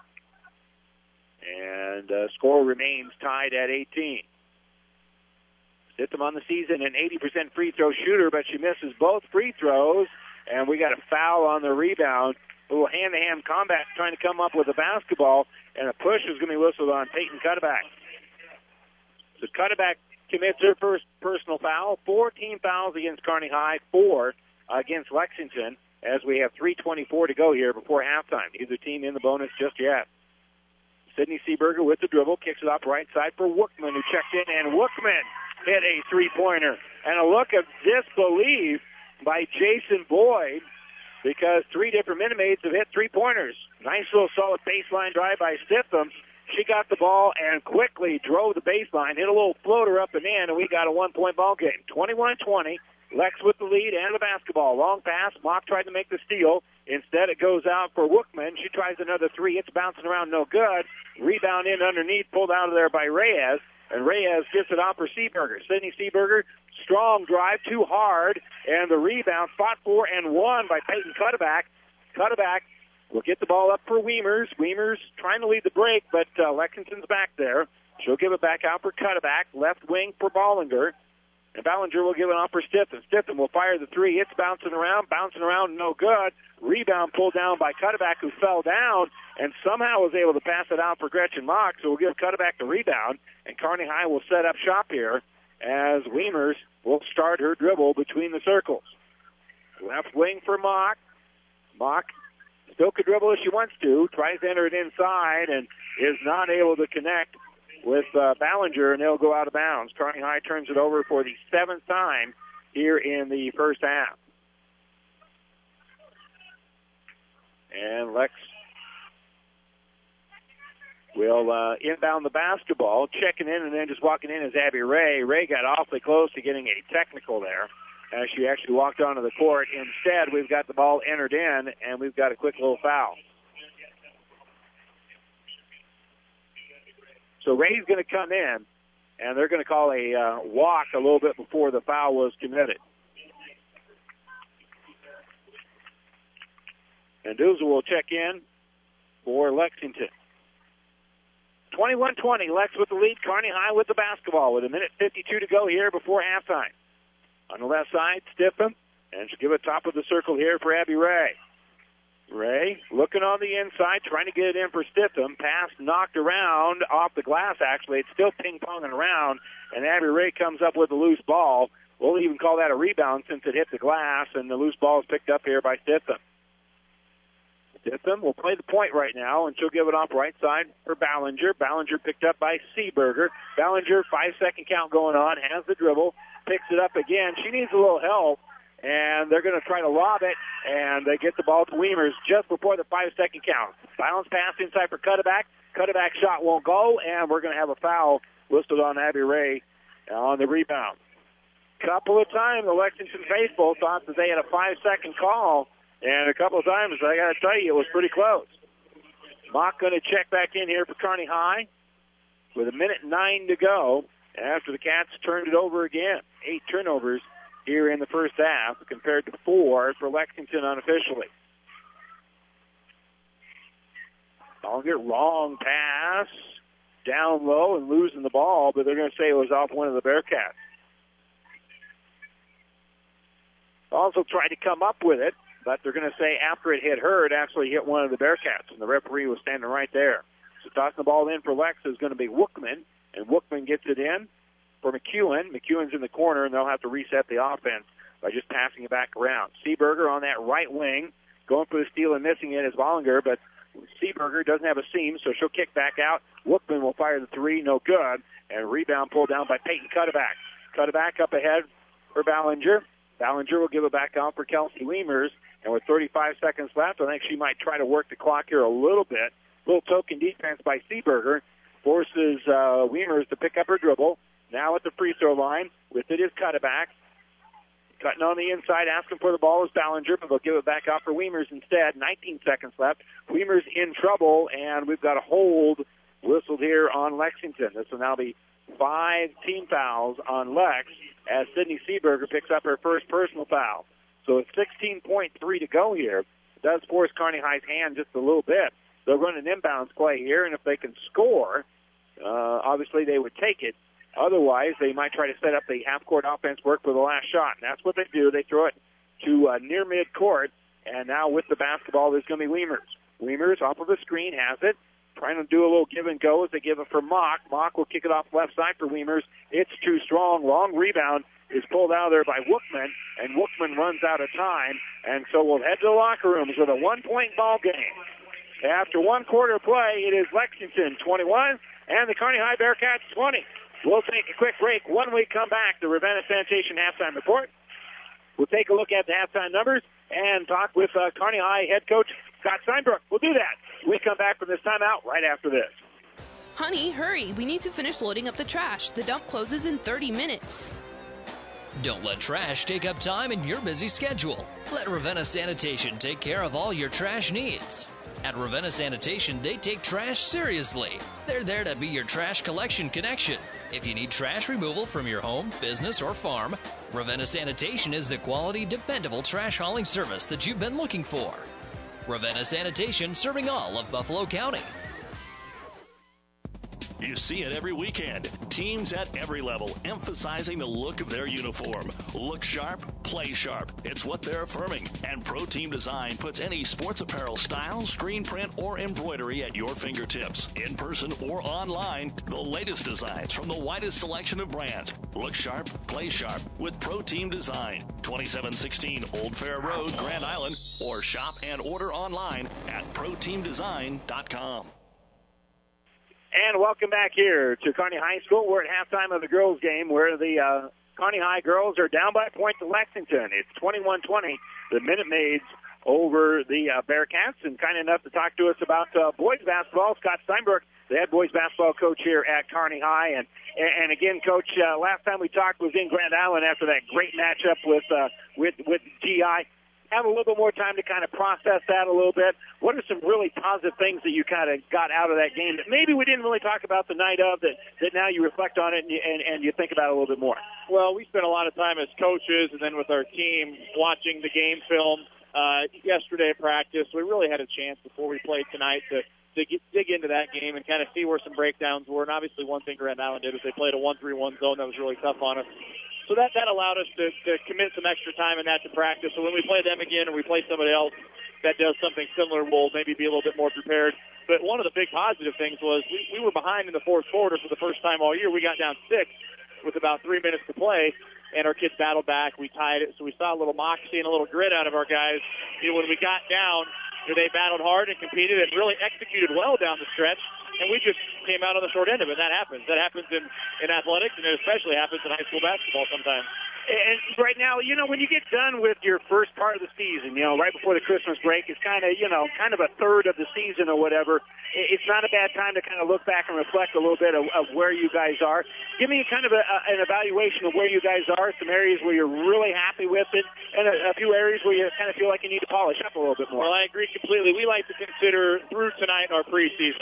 [SPEAKER 2] And score remains tied at 18. Stitham on the season, an 80% free throw shooter, but she misses both free throws. And we got a foul on the rebound. A little hand-to-hand combat trying to come up with a basketball. And a push is going to be whistled on Peyton Cutterback. So Cutterback commits her first personal foul. 14 fouls against Kearney High, 4 against Lexington, as we have 3:24 to go here before halftime. Neither team in the bonus just yet. Sydney Seeberger with the dribble, kicks it off right side for Wookman, who checked in, and Wookman hit a three-pointer. And a look of disbelief by Jason Boyd, because 3 different Minute Maids have hit three-pointers. Nice little solid baseline drive by Stitham. She got the ball and quickly drove the baseline, hit a little floater up and in, and we got a 1-point ball game. 21-20. Lex with the lead and the basketball. Long pass. Mock tried to make the steal. Instead, it goes out for Wookman. She tries another 3. It's bouncing around, no good. Rebound in underneath, pulled out of there by Reyes. And Reyes gets it off for Seeberger. Sydney Seeberger, strong drive, too hard. And the rebound, fought for and won by Peyton Cutterback. Cutterback will get the ball up for Wiemers. Wiemers trying to lead the break, but Lexington's back there. She'll give it back out for Cutterback. Left wing for Bollinger. And Ballinger will give it off for Stiffen. Stiffen will fire the three. It's bouncing around, no good. Rebound pulled down by Cutterback, who fell down and somehow was able to pass it out for Gretchen Mock. So we'll give Cutterback the rebound, and Kearney High will set up shop here as Wiemers will start her dribble between the circles. Left wing for Mock. Mock still could dribble if she wants to. Tries to enter it inside and is not able to connect with Ballinger, and they'll go out of bounds. Kearney High turns it over for the 7th time here in the first half. And Lex will inbound the basketball. Checking in and then just walking in is Abby Ray. Ray got awfully close to getting a technical there as she actually walked onto the court. Instead, we've got the ball entered in, and we've got a quick little foul. So Ray's going to come in, and they're going to call a walk a little bit before the foul was committed. And Duzel will check in for Lexington. 21-20, Lex with the lead, Kearney High with the basketball with 1:52 to go here before halftime. On the left side, Stiffen, and she'll give it top of the circle here for Abby Ray. Ray looking on the inside, trying to get it in for Stiffen. Pass knocked around off the glass, actually. It's still ping-ponging around, and Abby Ray comes up with a loose ball. We'll even call that a rebound since it hit the glass, and the loose ball is picked up here by Stiffen. Stiffen will play the point right now, and she'll give it off right side for Ballinger. Ballinger picked up by Seeberger. Ballinger, 5-second count going on, has the dribble, picks it up again. She needs a little help, and they're going to try to lob it, and they get the ball to Wiemers just before the 5-second count. Bounce pass inside for Cutterback. Cutterback shot won't go, and we're going to have a foul listed on Abby Ray on the rebound. Couple of times the Lexington faithful thought that they had a 5-second call, and a couple of times, I got to tell you, it was pretty close. Mock going to check back in here for Kearney High with 1:09 to go after the Cats turned it over again. 8 turnovers here in the first half compared to 4 for Lexington unofficially. Longer, wrong pass, down low and losing the ball, but they're going to say it was off one of the Bearcats. Also tried to come up with it, but they're going to say after it hit her, it actually hit one of the Bearcats, and the referee was standing right there. So tossing the ball in for Lex is going to be Wookman, and Wookman gets it in for McEwen. McEwen's in the corner, and they'll have to reset the offense by just passing it back around. Seeberger on that right wing, going for the steal and missing it is Bollinger, but Seeberger doesn't have a seam, so she'll kick back out. Wookman will fire the three, no good, and rebound pulled down by Peyton Cutterback. Cutterback up ahead for Ballinger. Ballinger will give it back out for Kelsey Wiemers, and with 35 seconds left, I think she might try to work the clock here a little bit. Little token defense by Seeberger forces Wiemers to pick up her dribble. Now at the free throw line, with it is Cutterback. Cutting on the inside, asking for the ball is Ballinger, but they'll give it back out for Wiemers instead. 19 seconds left. Wiemers in trouble, and we've got a hold whistled here on Lexington. This will now be 5 team fouls on Lex as Sydney Seeberger picks up her first personal foul. So it's 16.3 to go here. It does force Kearney High's hand just a little bit. They'll run an inbounds play here, and if they can score, obviously they would take it. Otherwise, they might try to set up the half-court offense work for the last shot, and that's what they do. They throw it to near mid-court, and now with the basketball, there's going to be Wiemers. Wiemers off of the screen has it, trying to do a little give and go as they give it for Mock. Mock will kick it off left side for Wiemers. It's too strong. Long rebound is pulled out of there by Wookman, and Wookman runs out of time, and so we'll head to the locker rooms with a 1-point ball game. After one quarter play, it is Lexington 21 and the Kearney High Bearcats 20. We'll take a quick break. When we come back, the Ravenna Sanitation halftime report. We'll take a look at the halftime numbers and talk with Kearney High head coach Scott Steinbrook. We'll do that when we come back from this timeout right after this.
[SPEAKER 15] Honey, hurry. We need to finish loading up the trash. The dump closes in 30 minutes.
[SPEAKER 1] Don't let trash take up time in your busy schedule. Let Ravenna Sanitation take care of all your trash needs. At Ravenna Sanitation, they take trash seriously. They're there to be your trash collection connection. If you need trash removal from your home, business, or farm, Ravenna Sanitation is the quality, dependable trash hauling service that you've been looking for. Ravenna Sanitation, serving all of Buffalo County.
[SPEAKER 11] You see it every weekend. Teams at every level emphasizing the look of their uniform. Look sharp, play sharp. It's what they're affirming. And Pro Team Design puts any sports apparel style, screen print, or embroidery at your fingertips. In person or online, the latest designs from the widest selection of brands. Look sharp, play sharp with Pro Team Design. 2716 Old Fair Road, Grand Island, or shop and order online at ProTeamDesign.com.
[SPEAKER 2] And welcome back here to Kearney High School. We're at halftime of the girls' game where the Kearney High girls are down by a point to Lexington. It's 21-20, the Minute Maids over the Bearcats. And kind enough to talk to us about boys basketball, Scott Steinberg, the head boys basketball coach here at Kearney High. And again, Coach, last time we talked was in Grand Island after that great matchup with GI. Have a little bit more time to kind of process that a little bit. What are some really positive things that you kind of got out of that game that maybe we didn't really talk about the night of that now you reflect on it and you think about it a little bit more?
[SPEAKER 16] Well, we spent a lot of time as coaches and then with our team watching the game film yesterday at practice. We really had a chance before we played tonight to dig into that game and kind of see where some breakdowns were. And obviously one thing Grand Island did is they played a 1-3-1 zone that was really tough on us. So that allowed us to commit some extra time in that to practice. So when we play them again or we play somebody else that does something similar, we'll maybe be a little bit more prepared. But one of the big positive things was we were behind in the fourth quarter for the first time all year. We got down 6 with about 3 minutes to play, and our kids battled back. We tied it. So we saw a little moxie and a little grit out of our guys. When we got down, they battled hard and competed and really executed well down the stretch. And we just came out on the short end of it. That happens. That happens in athletics, and it especially happens in high school basketball sometimes.
[SPEAKER 2] And right now, when you get done with your first part of the season, right before the Christmas break, it's kind of a third of the season or whatever. It's not a bad time to kind of look back and reflect a little bit of where you guys are. Give me kind of an evaluation of where you guys are, some areas where you're really happy with it, and a few areas where you kind of feel like you need to polish up a little bit more.
[SPEAKER 16] Well, I agree completely. We like to consider through tonight our preseason.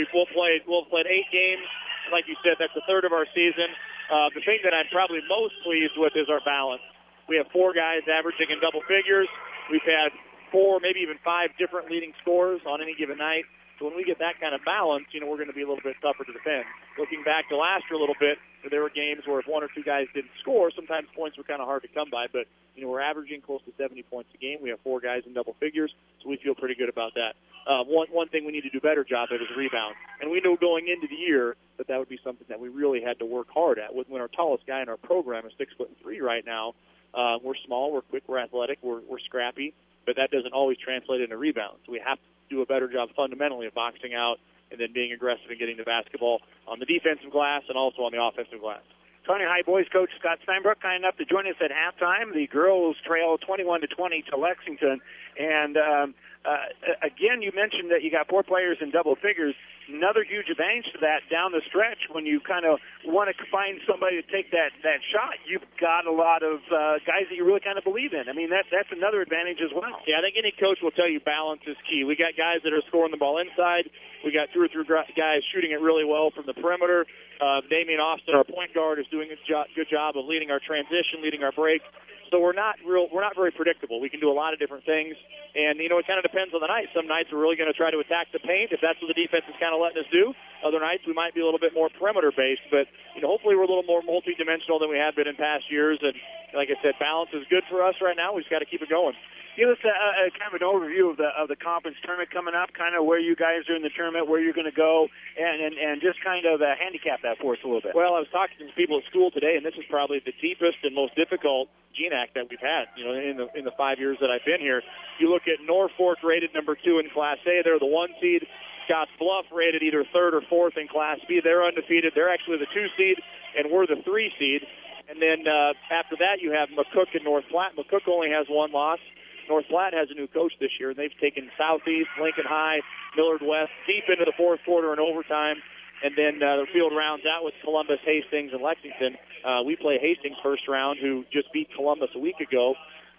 [SPEAKER 16] We'll play 8 games. Like you said, that's a third of our season. The thing that I'm probably most pleased with is our balance. We have 4 guys averaging in double figures. We've had 4, maybe even 5 different leading scorers on any given night. So when we get that kind of balance, we're going to be a little bit tougher to defend. Looking back to last year a little bit, there were games where if 1 or 2 guys didn't score, sometimes points were kind of hard to come by. But, we're averaging close to 70 points a game. We have 4 guys in double figures, so we feel pretty good about that. One thing we need to do a better job of is rebound. And we knew going into the year that would be something that we really had to work hard at. When our tallest guy in our program is 6'3" right now, we're small, we're quick, we're athletic, we're scrappy, but that doesn't always translate into rebounds. So we have to do a better job fundamentally of boxing out and then being aggressive and getting the basketball on the defensive glass and also on the offensive glass.
[SPEAKER 2] Kearney High boys coach Scott Steinbrook kind enough to join us at halftime. The girls trail 21-20 to Lexington. And again, you mentioned that you got 4 players in double figures. Another huge advantage to that down the stretch when you kind of want to find somebody to take that shot. You've got a lot of guys that you really kind of believe in. I mean, that's another advantage as well.
[SPEAKER 16] Yeah, I think any coach will tell you balance is key. We got guys that are scoring the ball inside. We got 2 or 3 guys shooting it really well from the perimeter. Damian Austin, our point guard, is doing a good job of leading our transition, leading our break. So we're not very predictable. We can do a lot of different things, and it kind of depends on the night. Some nights we're really going to try to attack the paint if that's what the defense is kind of letting us do. Other nights we might be a little bit more perimeter based, but hopefully we're a little more multi-dimensional than we have been in past years. And like I said, balance is good for us right now. We just got to keep it going.
[SPEAKER 2] Give us a kind of an overview of the conference tournament coming up, kind of where you guys are in the tournament, where you're going to go, and just kind of handicap that for us a little bit.
[SPEAKER 16] Well, I was talking to people at school today, and this is probably the deepest and most difficult GNAC that we've had, in the 5 years that I've been here. You look at Norfolk rated number 2 in Class A. They're the 1 seed. Scotts Bluff rated either 3rd or 4th in Class B. They're undefeated. They're actually the 2 seed, and we're the 3 seed. And then after that, you have McCook and North Platte. McCook only has 1 loss. North Platte has a new coach this year, and they've taken Southeast, Lincoln High, Millard West deep into the 4th quarter and overtime. And then the field rounds out with Columbus, Hastings, and Lexington. We play Hastings first round, who just beat Columbus a week ago.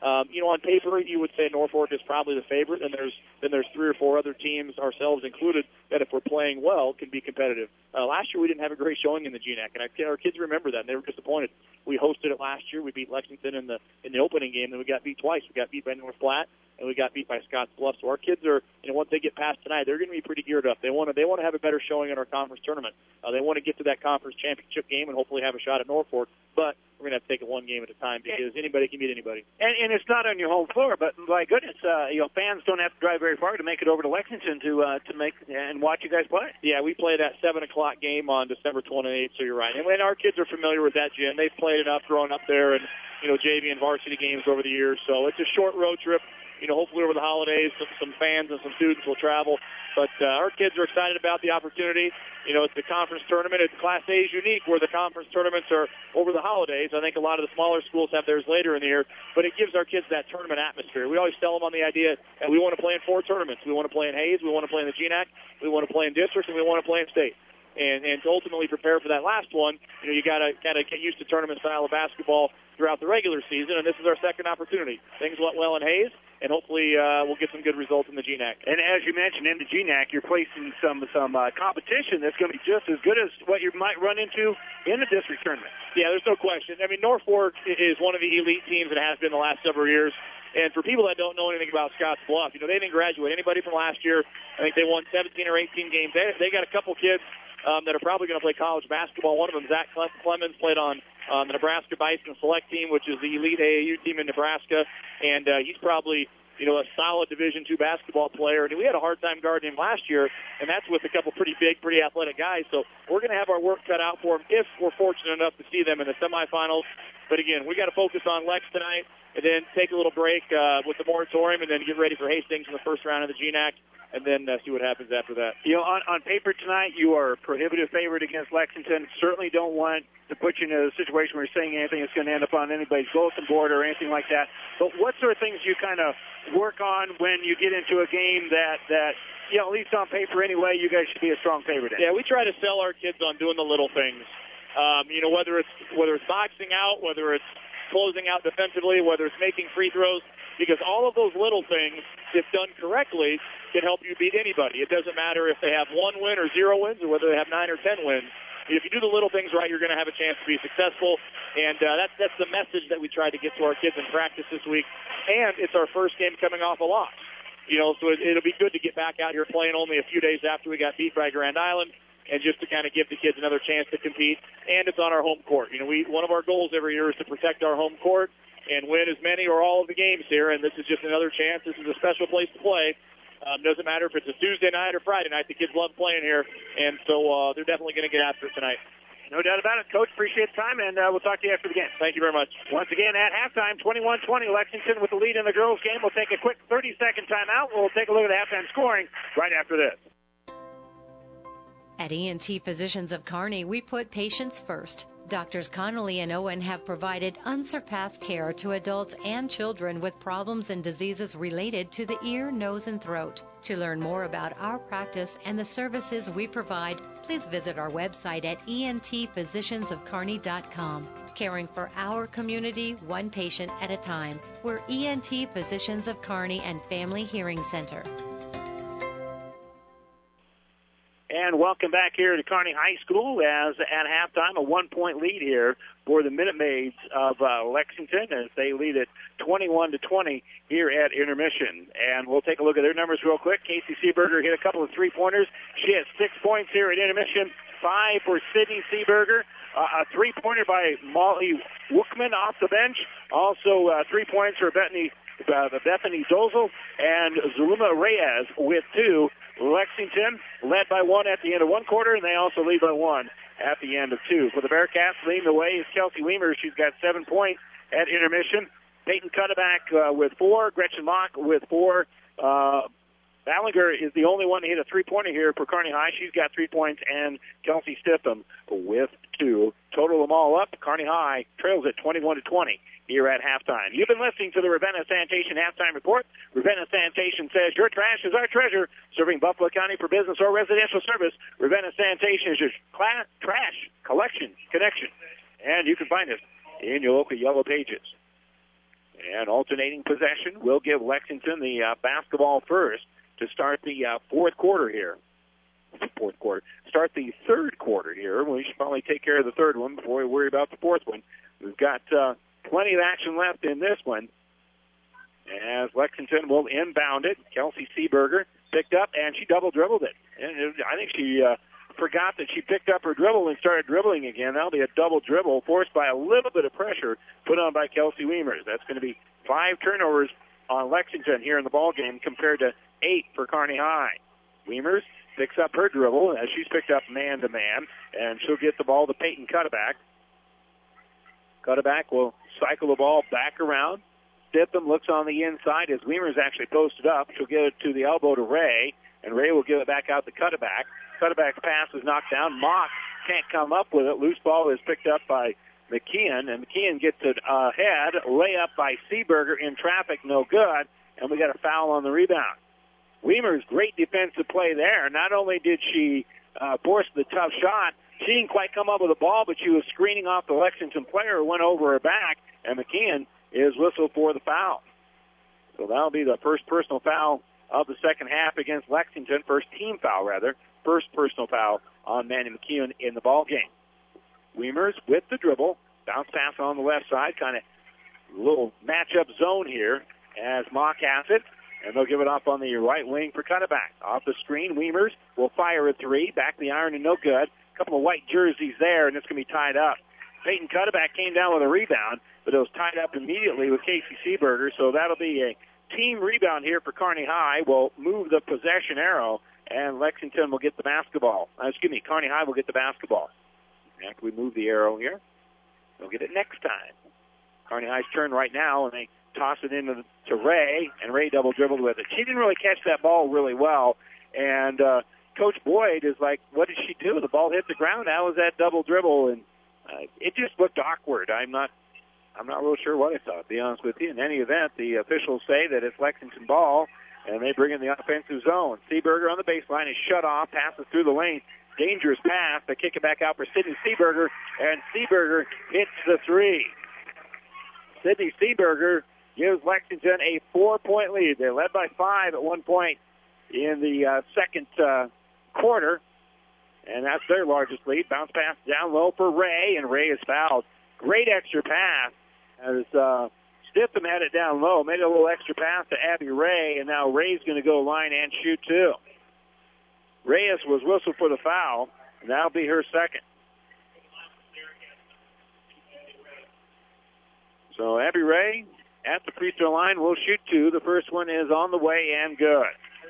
[SPEAKER 16] On paper, you would say Norfolk is probably the favorite, and there's 3 or 4 other teams, ourselves included, that if we're playing well, can be competitive. Last year, we didn't have a great showing in the GNAC, and our kids remember that, and they were disappointed. We hosted it last year. We beat Lexington in the opening game, then we got beat twice. We got beat by North Platte, and we got beat by Scotts Bluff. So our kids are, once they get past tonight, they're going to be pretty geared up. They want to have a better showing in our conference tournament. They want to get to that conference championship game and hopefully have a shot at Norfolk. But we're going to have to take it one game at a time because anybody can beat anybody.
[SPEAKER 2] And it's not on your home floor, but my goodness, fans don't have to drive very far to make it over to Lexington to make and watch you guys play.
[SPEAKER 16] Yeah, we play that 7 o'clock game on December 28th. So you're right. And our kids are familiar with that gym. They've played enough, grown up there, and JV and varsity games over the years. So it's a short road trip. Hopefully over the holidays, some fans and some students will travel. But our kids are excited about the opportunity. It's the conference tournament. It's Class A is unique where the conference tournaments are over the holidays. I think a lot of the smaller schools have theirs later in the year. But it gives our kids that tournament atmosphere. We always tell them on the idea that we want to play in 4 tournaments. We want to play in Hayes. We want to play in the GNAC. We want to play in district. And we want to play in state. And to ultimately prepare for that last one, you got to get used to tournament style of basketball throughout the regular season, and this is our second opportunity. Things went well in Hayes, and hopefully we'll get some good results in the GNAC.
[SPEAKER 2] And as you mentioned, in the GNAC, you're placing some competition that's going to be just as good as what you might run into in the district tournament.
[SPEAKER 16] Yeah, there's no question. I mean, Norfolk is one of the elite teams that has been the last several years. And for people that don't know anything about Scotts Bluff, they didn't graduate anybody from last year. I think they won 17 or 18 games. They got a couple kids that are probably going to play college basketball. One of them, Zach Clemens, played on the Nebraska Bison Select team, which is the elite AAU team in Nebraska, and he's probably a solid Division II basketball player. And we had a hard time guarding him last year, and that's with a couple pretty big, pretty athletic guys. So we're going to have our work cut out for them if we're fortunate enough to see them in the semifinals. But again, we got to focus on Lex tonight, and then take a little break with the moratorium, and then get ready for Hastings in the first round of the GNAC. And then see what happens after that.
[SPEAKER 2] On paper tonight, you are a prohibitive favorite against Lexington. Certainly don't want to put you in a situation where you're saying anything that's going to end up on anybody's bulletin board or anything like that. But what sort of things do you kind of work on when you get into a game that at least on paper anyway, you guys should be a strong favorite in?
[SPEAKER 16] Yeah, we try to sell our kids on doing the little things. Whether it's boxing out, whether it's closing out defensively, whether it's making free throws, because all of those little things, if done correctly, can help you beat anybody. It doesn't matter if they have 1 win or 0 wins or whether they have 9 or 10 wins. If you do the little things right, you're going to have a chance to be successful. And that's the message that we tried to get to our kids in practice this week. And it's our first game coming off a loss. So it'll be good to get back out here playing only a few days after we got beat by Grand Island, and just to kind of give the kids another chance to compete. And it's on our home court. One of our goals every year is to protect our home court and win as many or all of the games here, and this is just another chance. This is a special place to play. Doesn't matter if it's a Tuesday night or Friday night. The kids love playing here, and so they're definitely going to get after it tonight.
[SPEAKER 2] No doubt about it. Coach, appreciate the time, and we'll talk to you after the game.
[SPEAKER 16] Thank you very much.
[SPEAKER 2] Once again, at halftime, 21-20, Lexington with the lead in the girls' game. We'll take a quick 30-second timeout. We'll take a look at the halftime scoring right after this.
[SPEAKER 9] At ENT Physicians of Kearney, we put patients first. Doctors Connolly and Owen have provided unsurpassed care to adults and children with problems and diseases related to the ear, nose, and throat. To learn more about our practice and the services we provide, please visit our website at entphysiciansofkearney.com. Caring for our community, one patient at a time. We're ENT Physicians of Kearney and Family Hearing Center.
[SPEAKER 2] And welcome back here to Kearney High School as at halftime, a 1-point lead here for the Minute Maids of Lexington as they lead it 21-20 here at intermission. And we'll take a look at their numbers real quick. Casey Seeberger hit a couple of three-pointers. She has 6 points here at intermission, 5 for Sydney Seeberger. A three-pointer by Molly Wookman off the bench. Also 3 points for Bethany Dozel and Zuluma Reyes with 2. Lexington led by 1 at the end of 1 quarter, and they also lead by 1 at the end of 2. For the Bearcats, leading the way is Kelsey Weimer. She's got 7 points at intermission. Peyton Cutterback with 4. Gretchen Mock with 4. Ballinger is the only one to hit a three-pointer here for Kearney High. She's got 3 points, and Kelsey Stiffham with 2. Total them all up, Kearney High trails at 21-20 here at halftime. You've been listening to the Ravenna Sanitation Halftime Report. Ravenna Sanitation says your trash is our treasure, serving Buffalo County for business or residential service. Ravenna Sanitation is your trash collection connection, and you can find us in your local Yellow Pages. And alternating possession will give Lexington the basketball first to start the fourth quarter here. Start the third quarter here. We should probably take care of the third one before we worry about the fourth one. We've got plenty of action left in this one, as Lexington will inbound it. Kelsey Seeberger picked up, and she double-dribbled it. And I think she forgot that she picked up her dribble and started dribbling again. That'll be a double dribble forced by a little bit of pressure put on by Kelsey Weimers. That's going to be 5 turnovers on Lexington here in the ballgame compared to 8 for Kearney High. Weimers picks up her dribble as she's picked up man-to-man, and she'll get the ball to Peyton Cuddeback. Cuddeback will cycle the ball back around. Stitham looks on the inside as Weimers actually posted up. She'll give it to the elbow to Ray, and Ray will give it back out to Cuddeback. Cuddeback's pass is knocked down. Mock can't come up with it. Loose ball is picked up by McKeon, and McKeon gets it ahead. Layup by Seeberger in traffic, no good, and we got a foul on the rebound. Weimers, great defensive play there. Not only did she force the tough shot, she didn't quite come up with the ball, but she was screening off the Lexington player who went over her back, and McKeon is whistled for the foul. So that'll be the first personal foul of the second half against Lexington. First team foul, rather. First personal foul on Manny McKeon in the ball game. Weimers with the dribble. Bounce pass on the left side. Kind of little matchup zone here as Mock has it. And they'll give it off on the right wing for Cuddeback. Off the screen, Weimers will fire a three. Back the iron and no good. A couple of white jerseys there, and it's going to be tied up. Peyton Cuddeback came down with a rebound, but it was tied up immediately with Casey Seeberger. So that'll be a team rebound here for Kearney High. We'll move the possession arrow, and Lexington will get the basketball. Kearney High will get the basketball. After we move the arrow here, they'll get it next time. Kearney High's turn right now, and they toss it into to Ray, and Ray double dribbled with it. She didn't really catch that ball really well, and Coach Boyd is like, what did she do? The ball hit the ground. How was that double dribble? And it just looked awkward. I'm not real sure what I thought, to be honest with you. In any event, the officials say that it's Lexington ball, and they bring in the offensive zone. Seeberger on the baseline is shut off, passes through the lane. Dangerous pass. They kick it back out for Sydney Seeberger, and Seeberger hits the three. Sydney Seeberger gives Lexington a 4-point lead. They led by 5 at one point in the second quarter, and that's their largest lead. Bounce pass down low for Ray, and Ray is fouled. Great extra pass as Stitham had it down low, made a little extra pass to Abby Ray, and now Ray's going to go line and shoot too. Reyes was whistled for the foul, and that'll be her second. So Abby Ray at the free throw line will shoot 2. The first one is on the way and good.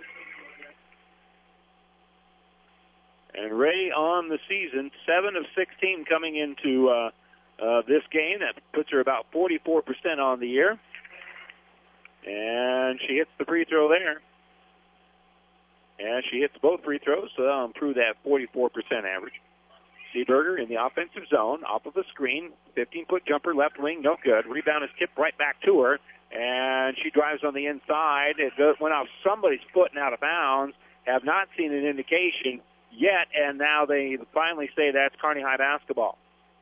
[SPEAKER 2] And Ray on the season, 7 of 16 coming into this game. That puts her about 44% on the year. And she hits the free throw there. And she hits both free throws, so that'll improve that 44% average. Seeberger in the offensive zone, off of the screen, 15-foot jumper, left wing, no good. Rebound is tipped right back to her, and she drives on the inside. It went off somebody's foot and out of bounds. Have not seen an indication yet, and now they finally say that's Kearney High basketball.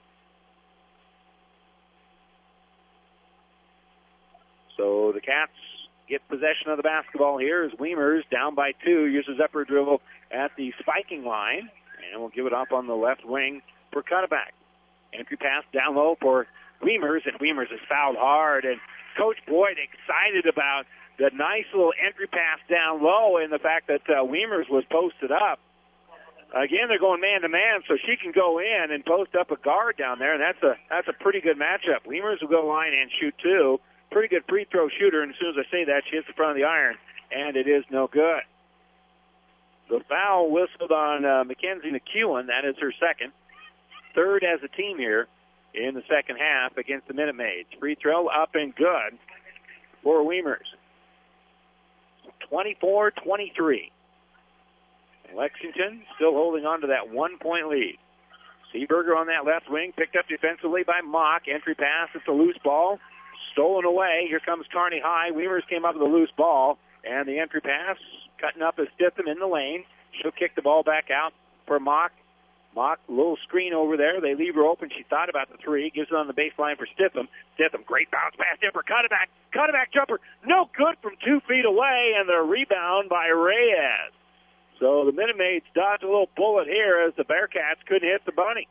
[SPEAKER 2] So the Cats get possession of the basketball here as Weimers, down by 2, uses upper dribble at the spiking line, and we'll give it up on the left wing for Cuddeback. Entry pass down low for Weimers, and Weimers is fouled hard, and Coach Boyd excited about the nice little entry pass down low and the fact that Weimers was posted up. Again, they're going man-to-man, so she can go in and post up a guard down there, and that's a pretty good matchup. Weimers will go line and shoot 2. Pretty good free throw shooter, and as soon as I say that, she hits the front of the iron, and it is no good. The foul whistled on Mackenzie McEwen. That is her second. Third as a team here in the second half against the Minute Maids. Free throw up and good for Weimers. 24-23. Lexington still holding on to that 1-point lead. Seeberger on that left wing, picked up defensively by Mock. Entry pass, it's a loose ball. Stolen away. Here comes Kearney High. Weimers came up with a loose ball, and the entry pass cutting up is Stitham in the lane. She'll kick the ball back out for Mock Mock, little screen over there. They leave her open. She thought about the three. Gives it on the baseline for Stitham. Stitham, great bounce pass in for Cutterback. Cutterback jumper, no good from 2 feet away, and the rebound by Reyes. So the Minute Maids dodged a little bullet here as the Bearcats couldn't hit the bunny.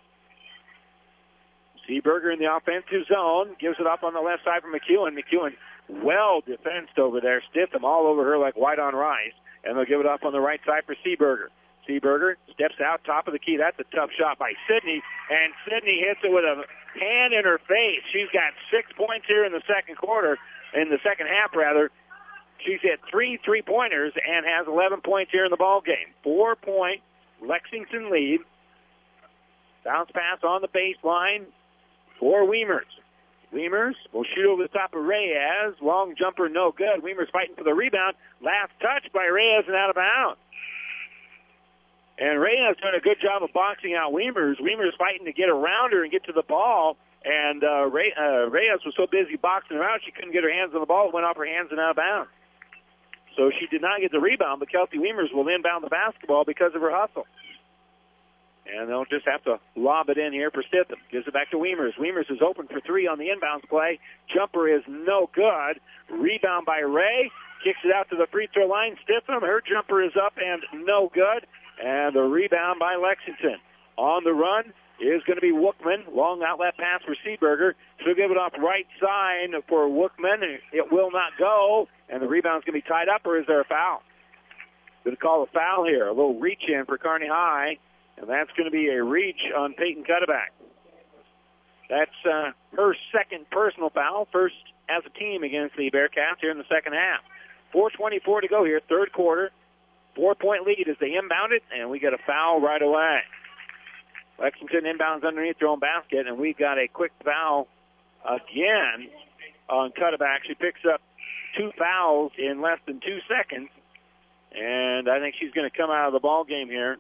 [SPEAKER 2] Seaberger in the offensive zone. Gives it up on the left side for McEwen. McEwen well defensed over there. Stitham all over her like white on rice. And they'll give it up on the right side for Seaberger. Seaberger steps out, top of the key. That's a tough shot by Sidney, and Sidney hits it with a hand in her face. She's got 6 points here in the second half. She's hit 3 3-pointers and has 11 points here in the ball game. 4-point Lexington lead. Bounce pass on the baseline for Wiemers. Wiemers will shoot over the top of Reyes. Long jumper, no good. Wiemers fighting for the rebound. Last touch by Reyes and out of bounds. And Reyes done a good job of boxing out Wiemers. Wiemers fighting to get around her and get to the ball. And Reyes was so busy boxing her out, she couldn't get her hands on the ball. It went off her hands and out of bounds. So she did not get the rebound, but Kelsey Wiemers will inbound the basketball because of her hustle. And they'll just have to lob it in here for Stitham. Gives it back to Wiemers. Wiemers is open for three on the inbounds play. Jumper is no good. Rebound by Ray. Kicks it out to the free throw line. Stitham, her jumper is up and no good. And the rebound by Lexington. On the run is going to be Wookman. Long outlet pass for Seaberger. She'll give it off right side for Wookman. It will not go. And the rebound's going to be tied up, or is there a foul? Going to call a foul here. A little reach in for Kearney High. And that's going to be a reach on Peyton Cutterback. That's her second personal foul. First as a team against the Bearcats here in the second half. 4:24 to go here, third quarter. 4-point lead as they inbound it, and we get a foul right away. Lexington inbounds underneath their own basket, and we've got a quick foul again on Cutterback. She picks up 2 fouls in less than 2 seconds, and I think she's going to come out of the ball game here.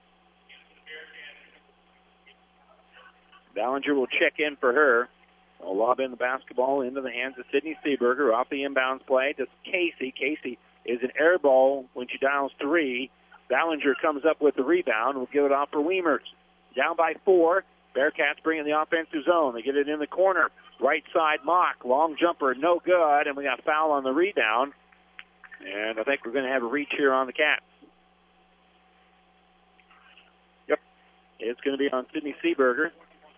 [SPEAKER 2] Ballinger will check in for her. I'll lob in the basketball into the hands of Sydney Seaberger off the inbounds play to Casey. Casey is an air ball when she dials 3. Ballinger comes up with the rebound. We'll give it off for Wiemers. Down by 4. Bearcats bring in the offensive zone. They get it in the corner. Right side Mock. Long jumper, no good. And we got foul on the rebound. And I think we're going to have a reach here on the Cats. Yep. It's going to be on Sydney Seaberger.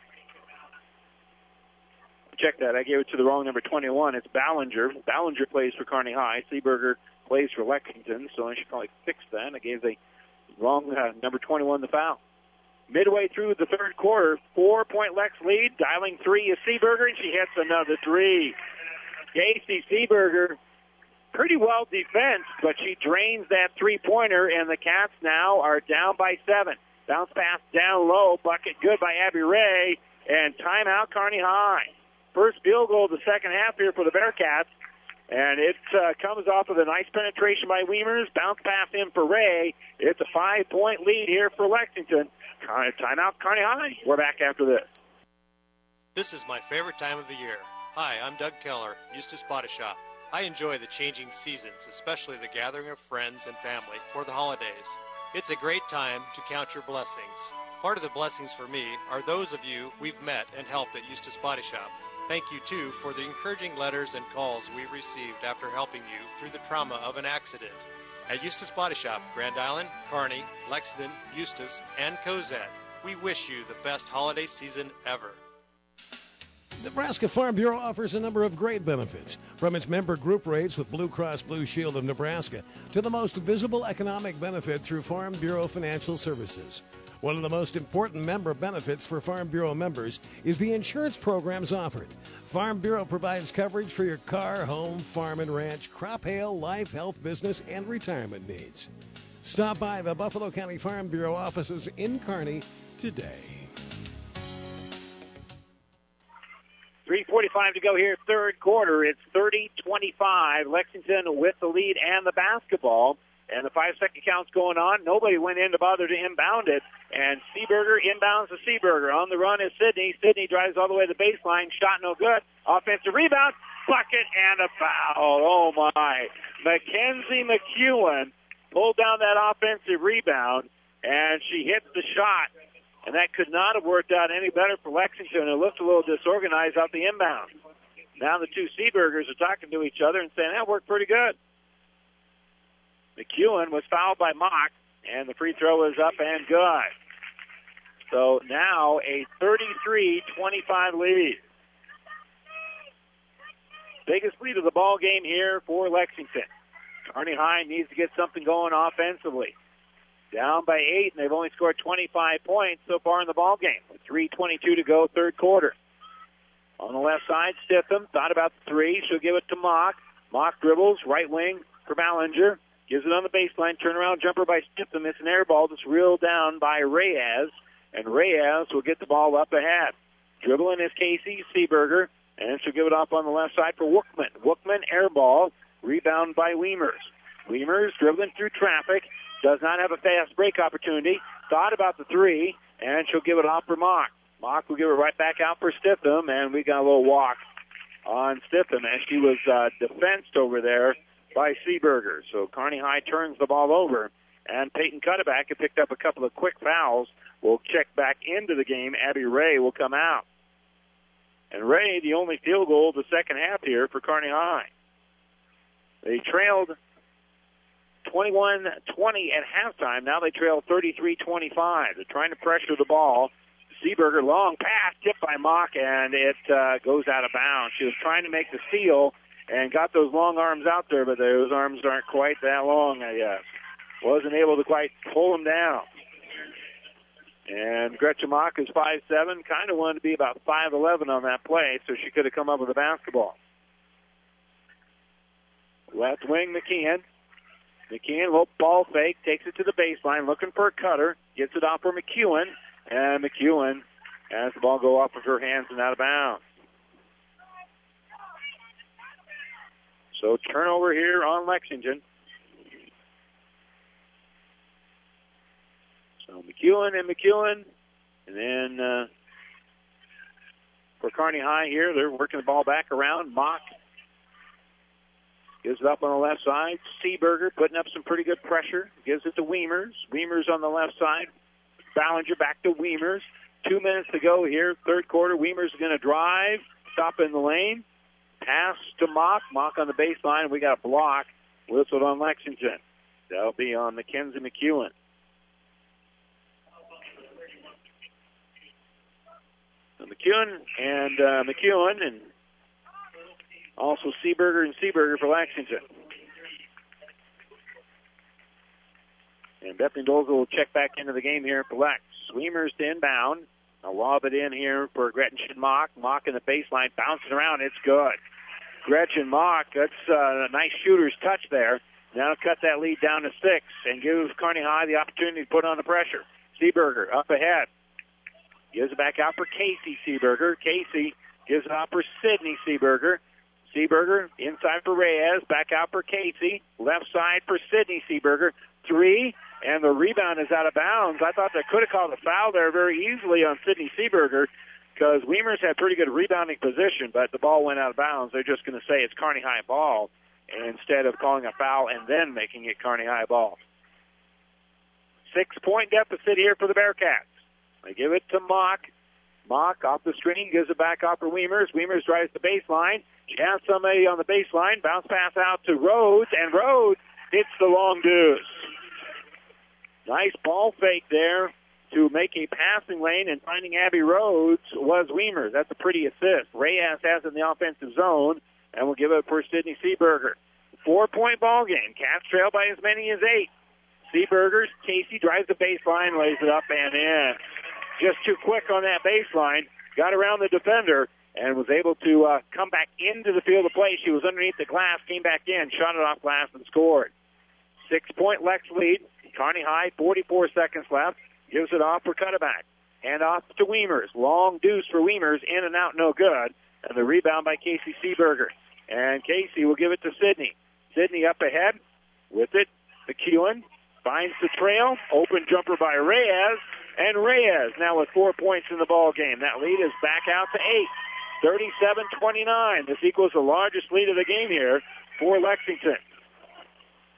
[SPEAKER 2] Check that. I gave it to the wrong number 21. It's Ballinger. Ballinger plays for Kearney High. Seaberger plays for Lexington, so I should probably fix that. I gave the wrong number 21 the foul. Midway through the third quarter, 4-point Lex lead. Dialing 3 is Seaberger, and she hits another 3. Casey Seaberger, pretty well defensed, but she drains that 3-pointer, and the Cats now are down by 7. Bounce pass down low. Bucket good by Abby Ray, and timeout Kearney High. First field goal of the second half here for the Bearcats. And it comes off of a nice penetration by Wiemers. Bounce pass in for Ray. It's a 5-point lead here for Lexington. Timeout, Kearney High. We're back after this.
[SPEAKER 12] This is my favorite time of the year. Hi, I'm Doug Keller, Eustace Body Shop. I enjoy the changing seasons, especially the gathering of friends and family for the holidays. It's a great time to count your blessings. Part of the blessings for me are those of you we've met and helped at Eustace Body Shop. Thank you, too, for the encouraging letters and calls we received after helping you through the trauma of an accident. At Eustace Body Shop, Grand Island, Kearney, Lexington, Eustace, and Cozad, we wish you the best holiday season ever.
[SPEAKER 14] Nebraska Farm Bureau offers a number of great benefits, from its member group rates with Blue Cross Blue Shield of Nebraska to the most visible economic benefit through Farm Bureau Financial Services. One of the most important member benefits for Farm Bureau members is the insurance programs offered. Farm Bureau provides coverage for your car, home, farm and ranch, crop, hail, life, health, business, and retirement needs. Stop by the Buffalo County Farm Bureau offices in Kearney today.
[SPEAKER 2] 3:45 to go here, third quarter. It's 30-25. Lexington with the lead and the basketball. And the 5-second count's going on. Nobody went in to bother to inbound it. And Seaberger inbounds to Seaberger. On the run is Sidney. Sidney drives all the way to the baseline. Shot no good. Offensive rebound. Bucket and a foul. Oh, my. Mackenzie McEwen pulled down that offensive rebound. And she hits the shot And that could not have worked out any better for Lexington. It looked a little disorganized out the inbound. Now the two Seaburgers are talking to each other and saying, that worked pretty good. McEwen was fouled by Mock, and the free throw is up and good. So now a 33-25 lead. Biggest lead of the ball game here for Lexington. Kearney High needs to get something going offensively. Down by 8, and they've only scored 25 points so far in the ball game. With 3:22 to go, third quarter. On the left side, Stitham thought about the three. She'll give it to Mock. Mock dribbles, right wing for Ballinger. Gives it on the baseline. Turnaround jumper by Stitham. It's an air ball that's reeled down by Reyes. And Reyes will get the ball up ahead. Dribbling is Casey Seaburger. And she'll give it off on the left side for Wookman. Wookman, air ball. Rebound by Wiemers. Wiemers dribbling through traffic. Does not have a fast break opportunity. Thought about the three. And she'll give it off for Mock. Mock will give it right back out for Stitham. And we got a little walk on Stitham as she was defensed over there by Seaburger. So Kearney High turns the ball over, and Peyton Cutterback had picked up a couple of quick fouls. Will check back into the game. Abby Ray will come out. And Ray, the only field goal of the second half here for Kearney High. They trailed 21-20 at halftime. Now they trail 33-25. They're trying to pressure the ball. Seaburger, long pass, tipped by Mock, and it goes out of bounds. She was trying to make the steal and got those long arms out there, but those arms aren't quite that long, I guess. Wasn't able to quite pull them down. And Gretchen Mock is 5'7", kind of wanted to be about 5'11" on that play, so she could have come up with a basketball. Left wing, McKeon. McKeon, little ball fake, takes it to the baseline, looking for a cutter, gets it off for McEwen, and McEwen has the ball go off of her hands and out of bounds. So turnover here on Lexington. So McEwen, and then for Kearney High here, they're working the ball back around. Mock gives it up on the left side. Seaburger putting up some pretty good pressure. Gives it to Wiemers. Wiemers on the left side. Ballinger back to Wiemers. 2 minutes to go here, third quarter. Wiemers is going to drive, stop in the lane. Pass to Mock. Mock on the baseline. We got a block. Whistled on Lexington. That'll be on Mackenzie McEwen. So McEwen and also Seaburger for Lexington. And Bethany Dolga will check back into the game here for Lex. Wiemers to inbound. I'll lob it in here for Gretchen Mock. Mock in the baseline, bouncing around. It's good. Gretchen Mock, that's a nice shooter's touch there. Now cut that lead down to 6 and gives Kearney High the opportunity to put on the pressure. Seaburger up ahead. Gives it back out for Casey Seaburger. Casey gives it out for Sydney Seaburger. Seaburger inside for Reyes. Back out for Casey. Left side for Sydney Seaburger. 3, and the rebound is out of bounds. I thought they could have called a foul there very easily on Sydney Seaburger because Wiemers had pretty good rebounding position, but the ball went out of bounds. They're just going to say it's Kearney High ball instead of calling a foul and then making it Kearney High ball. 6-point deficit here for the Bearcats. They give it to Mock. Mock off the screen, gives it back off for Wiemers. Wiemers drives the baseline. She has somebody on the baseline. Bounce pass out to Rhodes, and Rhodes hits the long deuce. Nice ball fake there to make a passing lane, and finding Abby Rhodes was Wiemers. That's a pretty assist. Reyes has it in the offensive zone, and we'll give it for Sydney Seaburger. 4-point ball game. Cats trail by as many as 8. Seaburger's Casey drives the baseline, lays it up and in. Just too quick on that baseline. Got around the defender and was able to come back into the field of play. She was underneath the glass, came back in, shot it off glass, and scored. 6-point Lex lead. Kearney High, 44 seconds left. Gives it off for Cutterback. Hand off to Wiemers. Long deuce for Wiemers. In and out, no good. And the rebound by Casey Seaburger. And Casey will give it to Sydney. Sydney up ahead. With it, McEwen finds the trail. Open jumper by Reyes. And Reyes now with 4 points in the ball game. That lead is back out to 8. 37-29. This equals the largest lead of the game here for Lexington.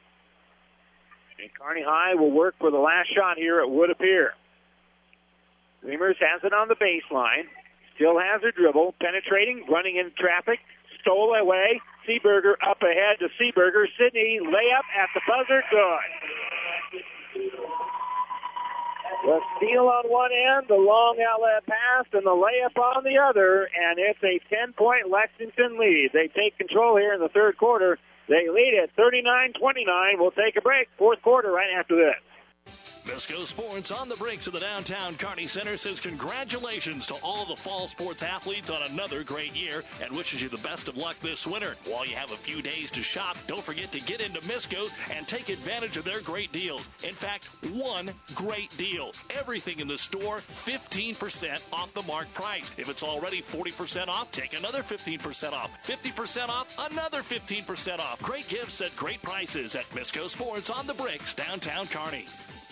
[SPEAKER 2] And Kearney High will work for the last shot here, it would appear. Weimers has it on the baseline. Still has her dribble. Penetrating, running in traffic. Stole away. Seeberger up ahead to Seeberger. Sydney layup at the buzzer. Good. The steal on one end, the long outlet pass, and the layup on the other, and it's a 10-point Lexington lead. They take control here in the third quarter. They lead at 39-29. We'll take a break. Fourth quarter right after this.
[SPEAKER 11] Misco Sports on the Brinks of the downtown Kearney Center says congratulations to all the fall sports athletes on another great year and wishes you the best of luck this winter. While you have a few days to shop, don't forget to get into Misco and take advantage of their great deals. In fact, one great deal. Everything in the store, 15% off the marked price. If it's already 40% off, take another 15% off. 50% off, another 15% off. Great gifts at great prices at Misco Sports on the Bricks, downtown Kearney.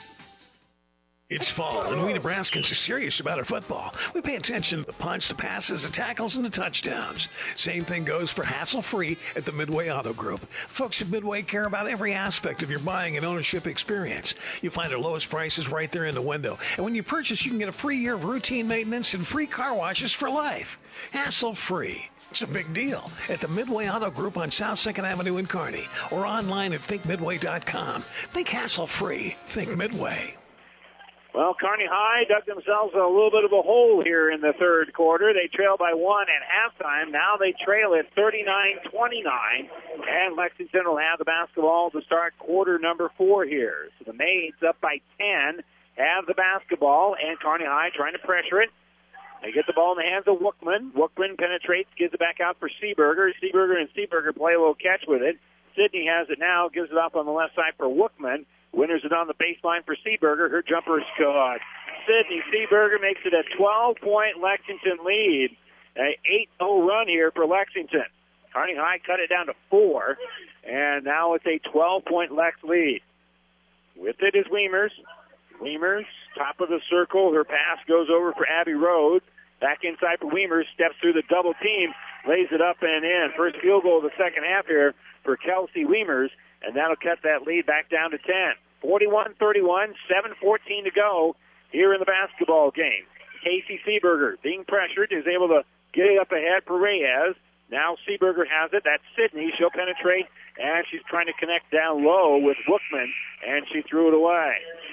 [SPEAKER 14] It's fall, and we Nebraskans are serious about our football. We pay attention to the punch, the passes, the tackles, and the touchdowns. Same thing goes for hassle-free at the Midway Auto Group. Folks at Midway care about every aspect of your buying and ownership experience. You find our lowest prices right there in the window. And when you purchase, you can get a free year of routine maintenance and free car washes for life. Hassle-free. It's a big deal at the Midway Auto Group on South 2nd Avenue in Kearney or online at thinkmidway.com. Think hassle-free. Think Midway.
[SPEAKER 2] Well, Kearney High dug themselves a little bit of a hole here in the third quarter. They trailed by one at halftime. Now they trail at 39-29, and Lexington will have the basketball to start quarter number 4 here. So the Maids up by 10 have the basketball, and Kearney High trying to pressure it. They get the ball in the hands of Wookman. Wookman penetrates, gives it back out for Seeberger. Seeberger play a little catch with it. Sydney has it now, gives it off on the left side for Wookman. Winners it on the baseline for Seeberger. Her jumper is good. Sydney Seeberger makes it a 12-point Lexington lead. An 8-0 run here for Lexington. Kearney High cut it down to 4, and now it's a 12-point Lex lead. With it is Weimers. Weimers, top of the circle. Her pass goes over for Abby Rhodes. Back inside for Weimers. Steps through the double team. Lays it up and in. First field goal of the second half here for Kelsey Weimers. And that'll cut that lead back down to 10. 41-31, 7:14 to go here in the basketball game. Casey Seeberger, being pressured, is able to get it up ahead for Reyes. Now Seeberger has it. That's Sydney. She'll penetrate, and she's trying to connect down low with Wookman, and she threw it away.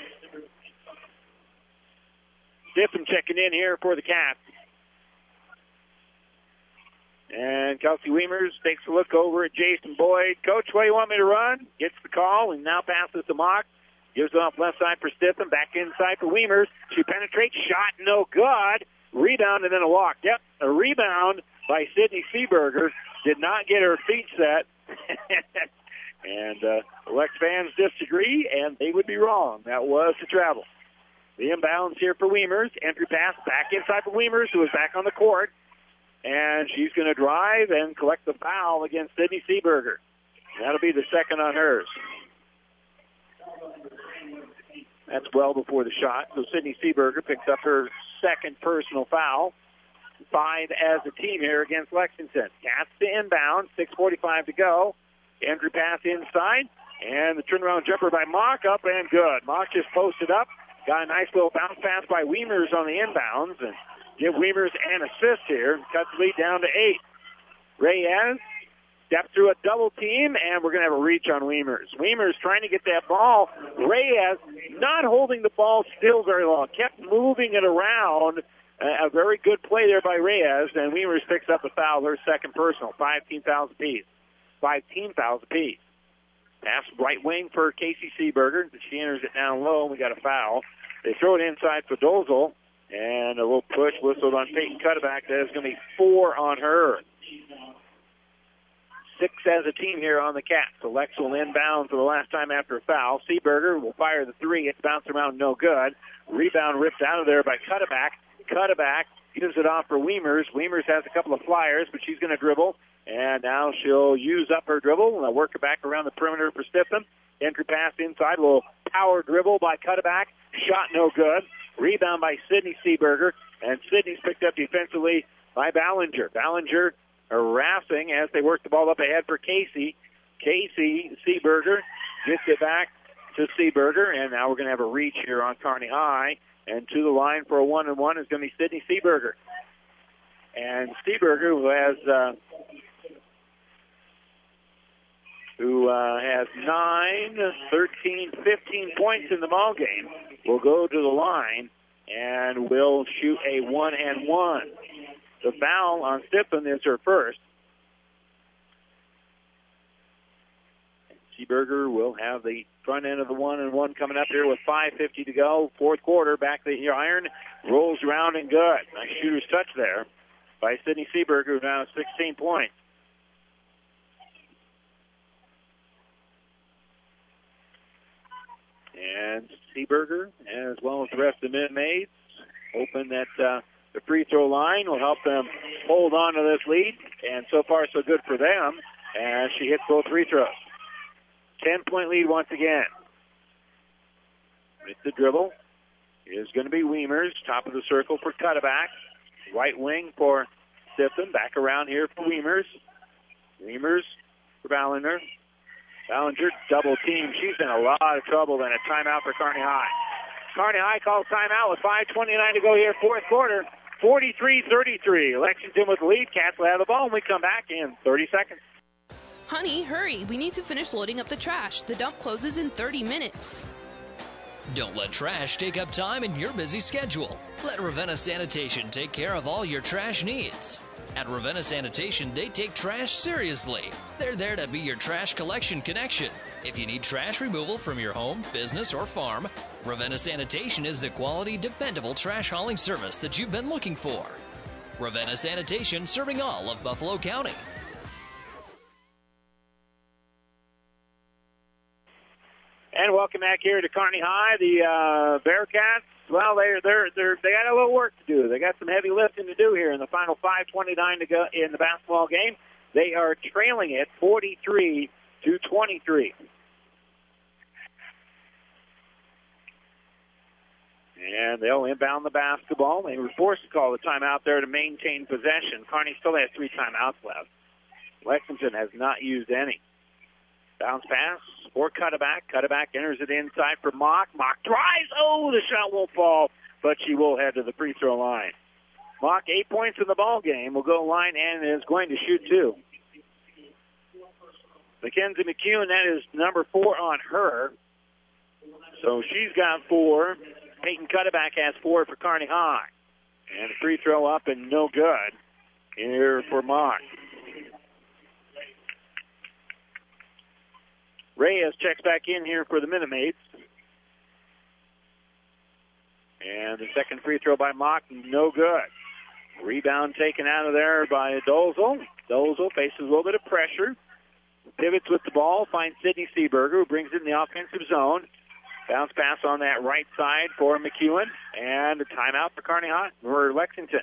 [SPEAKER 2] Stiffen checking in here for the Cats. And Kelsey Weimers takes a look over at Jason Boyd. Coach, what do you want me to run? Gets the call and now passes to Mock. Gives it off left side for Stiffen. Back inside for Weimers. She penetrates. Shot no good. Rebound and then a walk. Yep, a rebound by Sydney Seeberger. Did not get her feet set. And Lex fans disagree, and they would be wrong. That was the travel. The inbounds here for Weimers. Entry pass back inside for Weimers, who is back on the court. And she's going to drive and collect the foul against Sydney Seeberger. That'll be the second on hers. That's well before the shot. So Sydney Seeberger picks up her second personal foul. 5 as a team here against Lexington. Cats to inbound. 6:45 to go. Entry pass inside. And the turnaround jumper by Mock up and good. Mock just posted up. Got a nice little bounce pass by Weimers on the inbounds. And give Weimers an assist here. Cuts the lead down to 8. Reyes steps through a double team, and we're going to have a reach on Weimers. Weimers trying to get that ball. Reyes not holding the ball still very long. Kept moving it around. A very good play there by Reyes, and Weimers picks up the foul, her second personal. 5 team fouls apiece. Pass right wing for Casey Seeberger. She enters it down low, and we got a foul. They throw it inside for Dozel. And a little push whistled on Peyton Cutterback. That is going to be 4 on her. 6 as a team here on the Cats. So Lex will inbound for the last time after a foul. Seeberger will fire the 3. It's bounced around, no good. Rebound ripped out of there by Cutterback. Cutterback gives it off for Weimers. Weimers has a couple of flyers, but she's going to dribble. And now she'll use up her dribble and work it back around the perimeter for Stiffen. Entry pass inside. A little power dribble by Cutterback. Shot no good. Rebound by Sydney Seeberger, and Sydney's picked up defensively by Ballinger. Ballinger harassing as they work the ball up ahead for Casey. Casey Seeberger gets it back to Seeberger, and now we're going to have a reach here on Kearney High. And to the line for a 1-1 is going to be Sydney Seaberger. And Seaberger, who has 9, 13, 15 points in the ball game, will go to the line and will shoot a 1-1. The foul on Stippen is her first. Seaberger will have the front end of the 1-1 coming up here with 5:50 to go. Fourth quarter, back to the iron, rolls around and good. Nice shooter's touch there by Sydney Seaberger, who now has 16 points. And Seaberger, as well as the rest of the Minute Maids, hoping that the free throw line will help them hold on to this lead. And so far, so good for them, as she hits both free throws. 10-point lead once again. It's the dribble. It is going to be Weimers, top of the circle for Cutterback. Right wing for Stippen. Back around here for Weimers. Weimers for Ballinger. Ballinger double team. She's in a lot of trouble, and a timeout for Kearney High. Kearney High calls timeout with 5:29 to go here, fourth quarter. 43-33. Lexington with the lead. Cats will have the ball, and we come back in 30 seconds.
[SPEAKER 15] Honey, hurry. We need to finish loading up the trash. The dump closes in 30 minutes.
[SPEAKER 1] Don't let trash take up time in your busy schedule. Let Ravenna Sanitation take care of all your trash needs. At Ravenna Sanitation, they take trash seriously. They're there to be your trash collection connection. If you need trash removal from your home, business, or farm, Ravenna Sanitation is the quality, dependable trash hauling service that you've been looking for. Ravenna Sanitation, serving all of Buffalo County.
[SPEAKER 2] And welcome back here to Kearney High. The Bearcats, well, they got a little work to do. They got some heavy lifting to do here in the final 5:29 to go in the basketball game. They are trailing it 43-23. And they'll inbound the basketball. They were forced to call the timeout there to maintain possession. Kearney still has 3 timeouts left. Lexington has not used any. Bounce pass for Cutterback. Cutterback enters it inside for Mock. Mock drives. Oh, the shot won't fall, but she will head to the free throw line. Mock, 8 points in the ball game, will go line and is going to shoot 2. Mackenzie McEwen, that is number 4 on her. So she's got 4. Peyton Cutterback has 4 for Kearney High. And the free throw up and no good here for Mock. Reyes checks back in here for the Minute Maids. And the second free throw by Mock, no good. Rebound taken out of there by Dolzel. Dolzel faces a little bit of pressure. Pivots with the ball, finds Sydney Seaberger, who brings it in the offensive zone. Bounce pass on that right side for McEwen. And a timeout for Kearney High, or Lexington.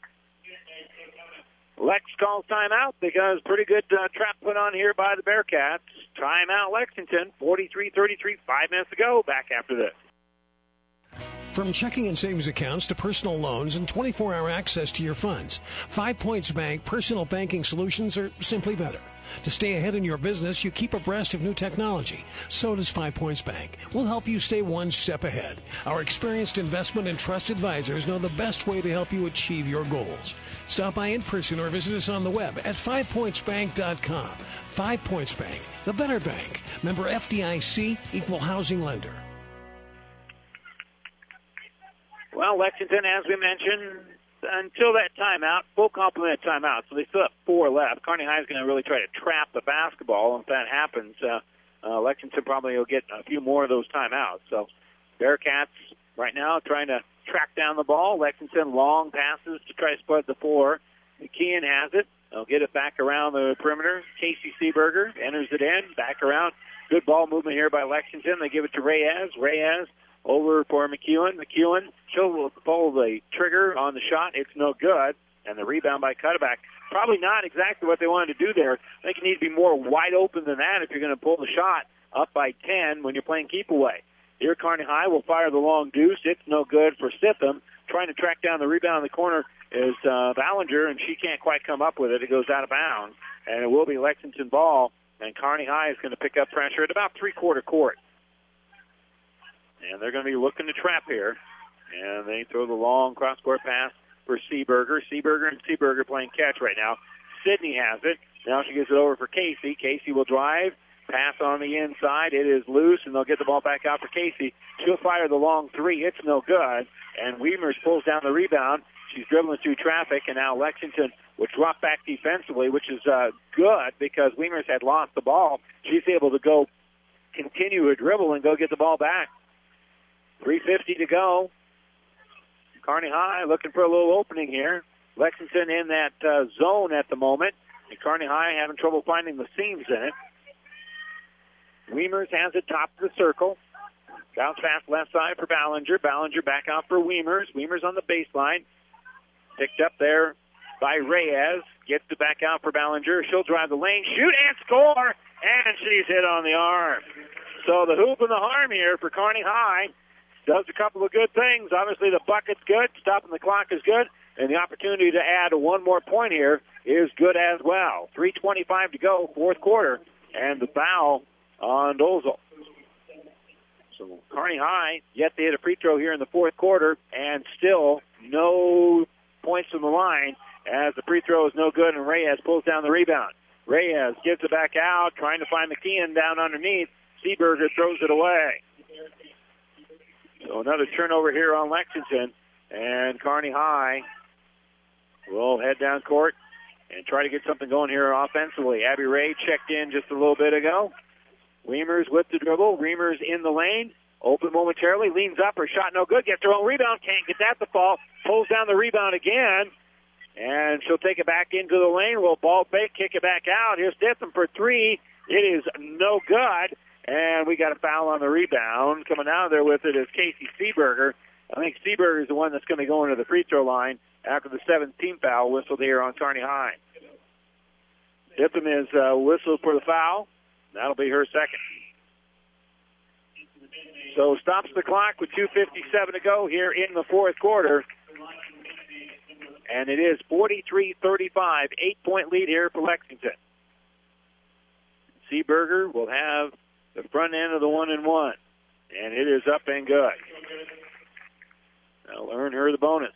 [SPEAKER 2] Lex calls timeout because pretty good trap put on here by the Bearcats. Timeout Lexington, 43-33, 5 minutes to go. Back after this.
[SPEAKER 14] From checking and savings accounts to personal loans and 24-hour access to your funds, 5 Points Bank personal banking solutions are simply better. To stay ahead in your business, you keep abreast of new technology. So does 5 Points Bank. We'll help you stay one step ahead. Our experienced investment and trust advisors know the best way to help you achieve your goals. Stop by in person or visit us on the web at 5pointsbank.com. 5 Points Bank, the better bank. Member FDIC, equal housing lender.
[SPEAKER 2] Well, Lexington, as we mentioned, until that timeout, full complement timeout, so they still have 4 left. Kearney High is going to really try to trap the basketball. If that happens, Lexington probably will get a few more of those timeouts. So Bearcats right now trying to track down the ball. Lexington long passes to try to split the floor. McKeon has it. They'll get it back around the perimeter. Casey Seaberger enters it in, back around. Good ball movement here by Lexington. They give it to Reyes. Reyes over for McEwen. McEwen, she'll pull the trigger on the shot. It's no good. And the rebound by Cutterback. Probably not exactly what they wanted to do there. I think you need to be more wide open than that if you're going to pull the shot up by 10 when you're playing keep away. Here, Kearney High will fire the long deuce. It's no good for Stippen. Trying to track down the rebound in the corner is Ballinger, and she can't quite come up with it. It goes out of bounds. And it will be Lexington ball. And Kearney High is going to pick up pressure at about three-quarter court. And they're going to be looking to trap here. And they throw the long cross-court pass for Seaberger. Seaberger playing catch right now. Sydney has it. Now she gives it over for Casey. Casey will drive. Pass on the inside. It is loose, and they'll get the ball back out for Casey. She'll fire the long three. It's no good. And Weimers pulls down the rebound. She's dribbling through traffic, and now Lexington will drop back defensively, which is good because Weimers had lost the ball. She's able to go continue her dribble and go get the ball back. 3:50 to go. Kearney High looking for a little opening here. Lexington in that zone at the moment, and Kearney High having trouble finding the seams in it. Weimers has it top of the circle. Bounce pass left side for Ballinger. Ballinger back out for Weimers. Weimers on the baseline. Picked up there by Reyes. Gets it back out for Ballinger. She'll drive the lane, shoot, and score. And she's hit on the arm. So the hoop and the harm here for Kearney High does a couple of good things. Obviously the bucket's good. Stopping the clock is good. And the opportunity to add one more point here is good as well. 3:25 to go, fourth quarter. And the foul on Dolezal. So Kearney High, yet they hit a free throw here in the fourth quarter, and still no points from the line as the free throw is no good, and Reyes pulls down the rebound. Reyes gets it back out, trying to find McKeon down underneath. Seaberger throws it away. So another turnover here on Lexington, and Kearney High will head down court and try to get something going here offensively. Abby Ray checked in just a little bit ago. Weimers with the dribble. Weimers in the lane. Open momentarily. Leans up. Her shot no good. Gets her own rebound. Can't get that to fall. Pulls down the rebound again. And she'll take it back into the lane. Will ball fake. Kick it back out. Here's Stitham for three. It is no good. And we got a foul on the rebound. Coming out of there with it is Casey Seaberger. I think Seaberger is the one that's going to be going to the free throw line after the 17th foul whistled here on Kearney High. Stitham is whistled for the foul. That'll be her second. So stops the clock with 2:57 to go here in the fourth quarter. And it is 43-35, 8-point lead here for Lexington. Seaberger will have the front end of the 1-and-1. And it is up and good. That'll earn her the bonus.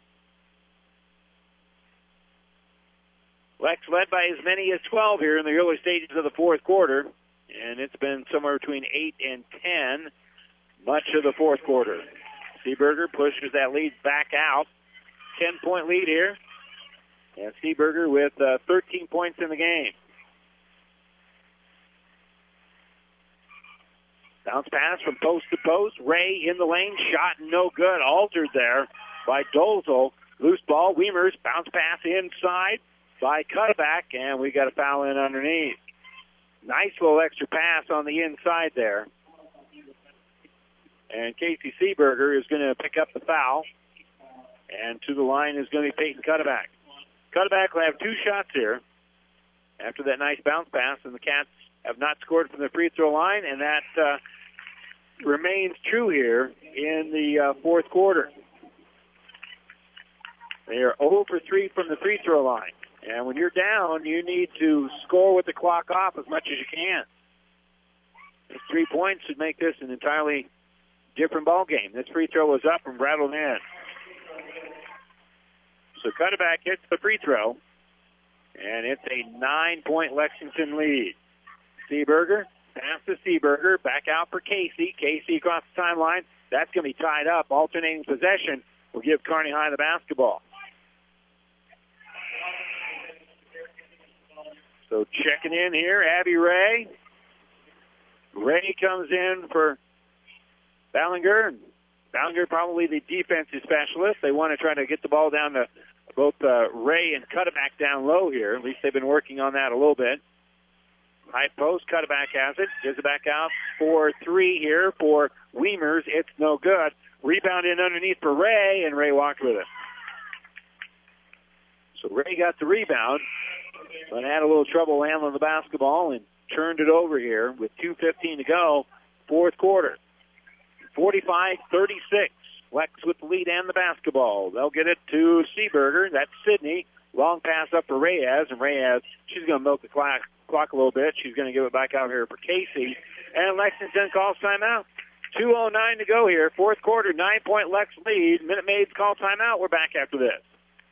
[SPEAKER 2] Lex led by as many as 12 here in the early stages of the fourth quarter, and it's been somewhere between 8 and 10 much of the fourth quarter. Seaberger pushes that lead back out. 10-point lead here, and Seaberger with 13 points in the game. Bounce pass from post to post. Ray in the lane, shot no good. Altered there by Dolezal. Loose ball, Weimers, bounce pass inside by Cutback, and we got a foul in underneath. Nice little extra pass on the inside there. And Casey Seaberger is going to pick up the foul. And to the line is going to be Peyton Cutback. Cutback will have two shots here after that nice bounce pass, and the Cats have not scored from the free throw line, and that remains true here in the fourth quarter. They are 0 for 3 from the free throw line. And when you're down, you need to score with the clock off as much as you can. 3 points should make this an entirely different ball game. This free throw was up and rattled in. So Cutback hits the free throw, and it's a 9-point Lexington lead. Seaberger, pass to Seaberger, back out for Casey. Casey across the timeline. That's going to be tied up. Alternating possession will give Kearney High the basketball. So checking in here, Abby Ray. Ray comes in for Ballinger. Ballinger probably the defensive specialist. They want to try to get the ball down to both Ray and Cutback down low here. At least they've been working on that a little bit. High post, Cutback has it. Gives it back out for three here for Weimers. It's no good. Rebound in underneath for Ray, and Ray walked with it. So Ray got the rebound, but had a little trouble handling the basketball and turned it over here with 2:15 to go, fourth quarter. 45-36. Lex with the lead and the basketball. They'll get it to Seaberger. That's Sydney. Long pass up for Reyes, and Reyes, she's going to milk the clock a little bit. She's going to give it back out here for Casey. And Lexington calls timeout. 2:09 to go here. Fourth quarter, 9-point Lex lead. Minute Maids call timeout. We're back after this.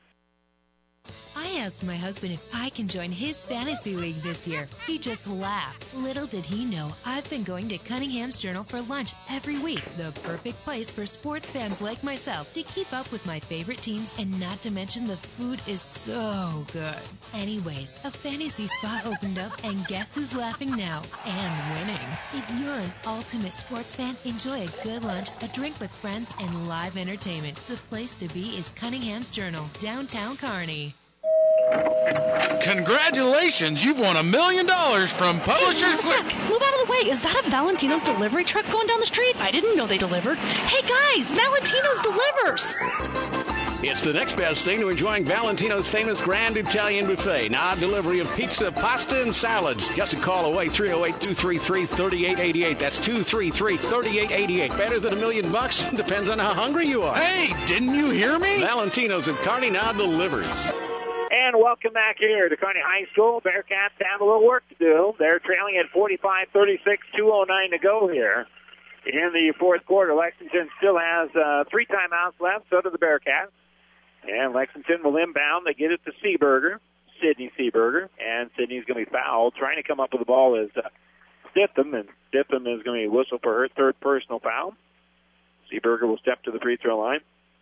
[SPEAKER 17] I asked my husband if I can join his fantasy league this year. He just laughed. Little did he know, I've been going to Cunningham's Journal for lunch every week. The perfect place for sports fans like myself to keep up with my favorite teams, and not to mention the food is so good. Anyways, a fantasy spot opened up, and guess who's laughing now? And winning. If you're an ultimate sports fan, enjoy a good lunch, a drink with friends, and live entertainment. The place to be is Cunningham's Journal, downtown Kearney.
[SPEAKER 6] Congratulations, you've won $1 million from Publishers
[SPEAKER 7] Hey, move out of the way. Is that a Valentino's delivery truck going down the street? I didn't know they delivered. Hey guys, Valentino's delivers.
[SPEAKER 8] It's the next best thing to enjoying Valentino's famous Grand Italian Buffet. Now delivery of pizza, pasta, and salads. Just a call away, 308-233-3888. That's 233-3888. Better than $1 million? Depends on how hungry you are.
[SPEAKER 6] Hey, didn't you hear me?
[SPEAKER 8] Valentino's at Kearney now delivers.
[SPEAKER 2] And welcome back here to Kearney High School. Bearcats have a little work to do. They're trailing at 45-36, 2:09 to go here. In the fourth quarter, Lexington still has 3 timeouts left, so do the Bearcats. And Lexington will inbound. They get it to Seaberger, Sydney Seaberger, and Sydney's going to be fouled. Trying to come up with the ball is Stitham, and Stitham is going to whistle for her third personal foul. Seaberger will step to the free throw line.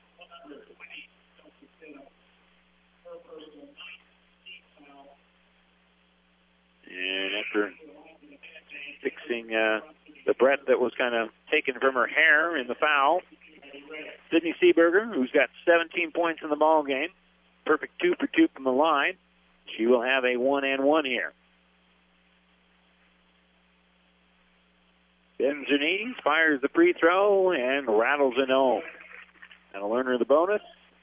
[SPEAKER 2] And after fixing the breath that was kind of taken from her hair in the foul, Sydney Seaberger, who's got 17 points in the ball game, perfect 2 for 2 from the line, she will have a 1-and-1 here. Benzanini fires the free throw and rattles it home. That'll earn her the bonus,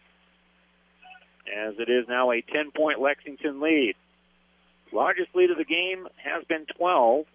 [SPEAKER 2] as it is now a 10-point Lexington lead. Largest lead of the game has been 12.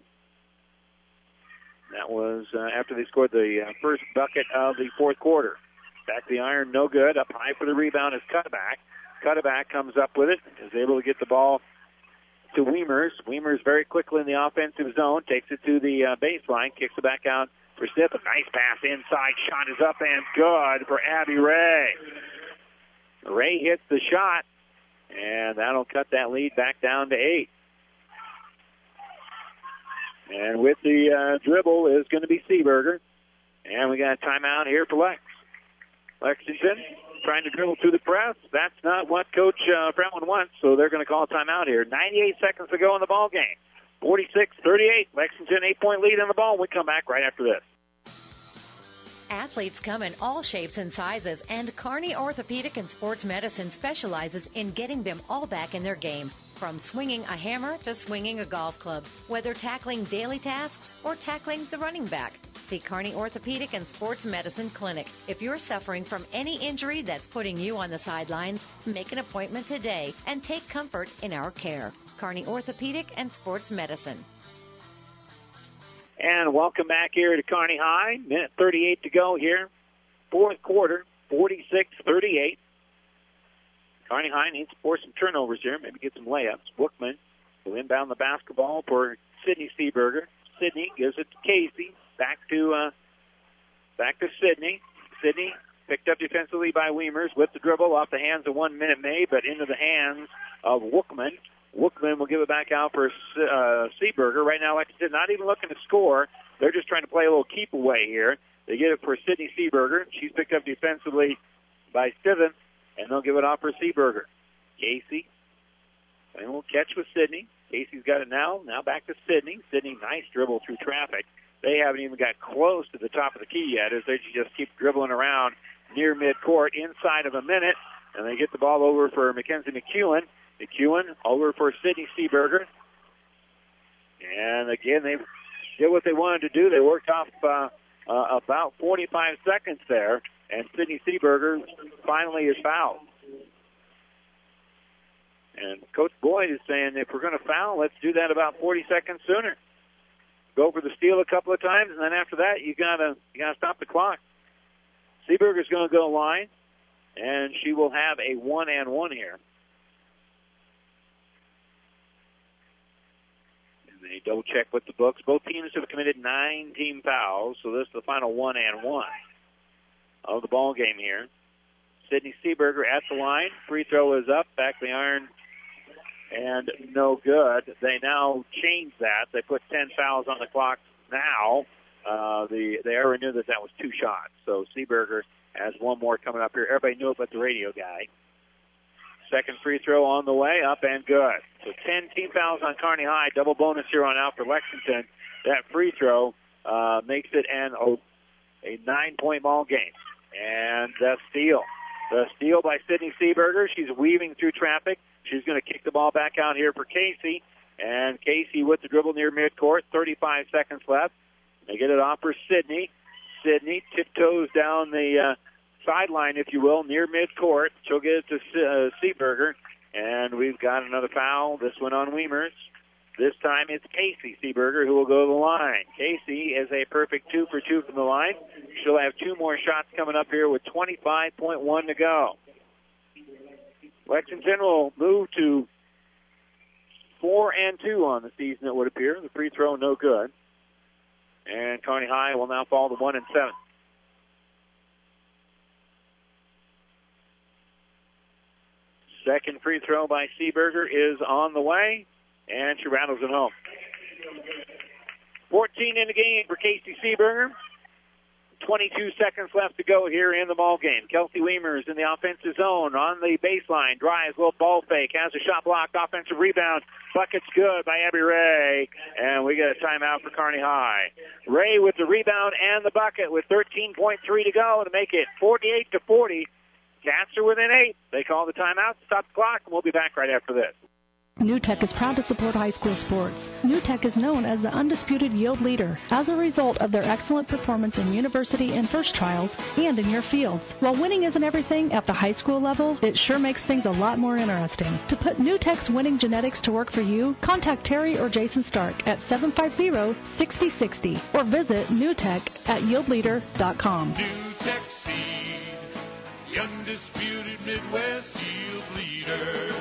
[SPEAKER 2] That was after they scored the first bucket of the fourth quarter. Back to the iron, no good. Up high for the rebound is Cutterback. Cutterback comes up with it, is able to get the ball to Wiemers. Wiemers very quickly in the offensive zone, takes it to the baseline, kicks it back out for Stiff. A nice pass inside, shot is up and good for Abby Ray. Ray hits the shot, and that'll cut that lead back down to 8. And with the dribble is going to be Seaberger. And we got a timeout here for Lex. Lexington trying to dribble through the press. That's not what Coach Brown wants, so they're going to call a timeout here. 98 seconds to go in the ball game. 46-38. Lexington 8-point lead in the ball. We come back right after this.
[SPEAKER 9] Athletes come in all shapes and sizes, and Kearney Orthopedic and Sports Medicine specializes in getting them all back in their game. From swinging a hammer to swinging a golf club, whether tackling daily tasks or tackling the running back. See Kearney Orthopedic and Sports Medicine Clinic. If you're suffering from any injury that's putting you on the sidelines, make an appointment today and take comfort in our care. Kearney Orthopedic and Sports Medicine.
[SPEAKER 2] And welcome back here to Kearney High. Minute 38 to go here. Fourth quarter, 46-38. Kearney High needs to force some turnovers here, maybe get some layups. Bookman will inbound the basketball for Sydney Seaberger. Sydney gives it to Casey. Back to Sydney. Sydney picked up defensively by Wiemers with the dribble off the hands of 1 Minute Maid, but into the hands of Wookman. Wookman will give it back out for Seaberger. Right now, like I said, not even looking to score. They're just trying to play a little keep away here. They get it for Sydney Seaberger. She's picked up defensively by Stiven, and they'll give it off for Seaberger. Casey, a little catch with Sydney. Casey's got it now. Now back to Sydney. Sydney, nice dribble through traffic. They haven't even got close to the top of the key yet, as they just keep dribbling around near midcourt inside of a minute, and they get the ball over for Mackenzie McEwen. McEwen over for Sydney Seaberger. And again, they did what they wanted to do. They worked off about 45 seconds there, and Sydney Seaberger finally is fouled. And Coach Boyd is saying, if we're going to foul, let's do that about 40 seconds sooner. Go for the steal a couple of times, and then after that, you gotta stop the clock. Seaberger's going to go line, and she will have a 1-and-1 here. They double check with the books. Both teams have committed 9 team fouls, so this is the final 1-and-1 of the ball game here. Sydney Seaberger at the line. Free throw is up, back of the iron, and no good. They now change that. They put 10 fouls on the clock now. They already knew that was 2 shots. So Seaberger has one more coming up here. Everybody knew it but the radio guy. Second free throw on the way, up and good. So 10 team fouls on Kearney High. Double bonus here on out for Lexington. That free throw makes it a 9-point ball game. And the steal. The steal by Sydney Seaberger. She's weaving through traffic. She's going to kick the ball back out here for Casey. And Casey with the dribble near midcourt. 35 seconds left. They get it off for Sydney. Sydney tiptoes down the sideline, if you will, near midcourt. She'll get it to Seaberger. And we've got another foul. This one on Weimers. This time it's Casey Seaberger who will go to the line. Casey is a perfect 2 for 2 from the line. She'll have 2 more shots coming up here with 25.1 to go. Lexington will move to 4-2 on the season, it would appear. The free throw, no good. And Kearney High will now fall to 1-7. Second free throw by Seaberger is on the way, and she rattles it home. 14 in the game for Casey Seaberger. 22 seconds left to go here in the ball game. Kelsey Weimers in the offensive zone on the baseline. Drives, little ball fake, has a shot blocked, offensive rebound. Bucket's good by Abby Ray. And we get a timeout for Kearney High. Ray with the rebound and the bucket with 13.3 to go to make it 48-40. Cats are within 8. They call the timeout, stop the clock, and we'll be back right after this.
[SPEAKER 3] NewTek is proud to support high school sports. NewTek is known as the undisputed yield leader as a result of their excellent performance in university and first trials and in your fields. While winning isn't everything at the high school level, it sure makes things a lot more interesting. To put NewTek's winning genetics to work for you, contact Terry or Jason Stark at 750-6060 or visit NewTek at yieldleader.com.
[SPEAKER 4] NewTek Seed, the undisputed Midwest yield leader.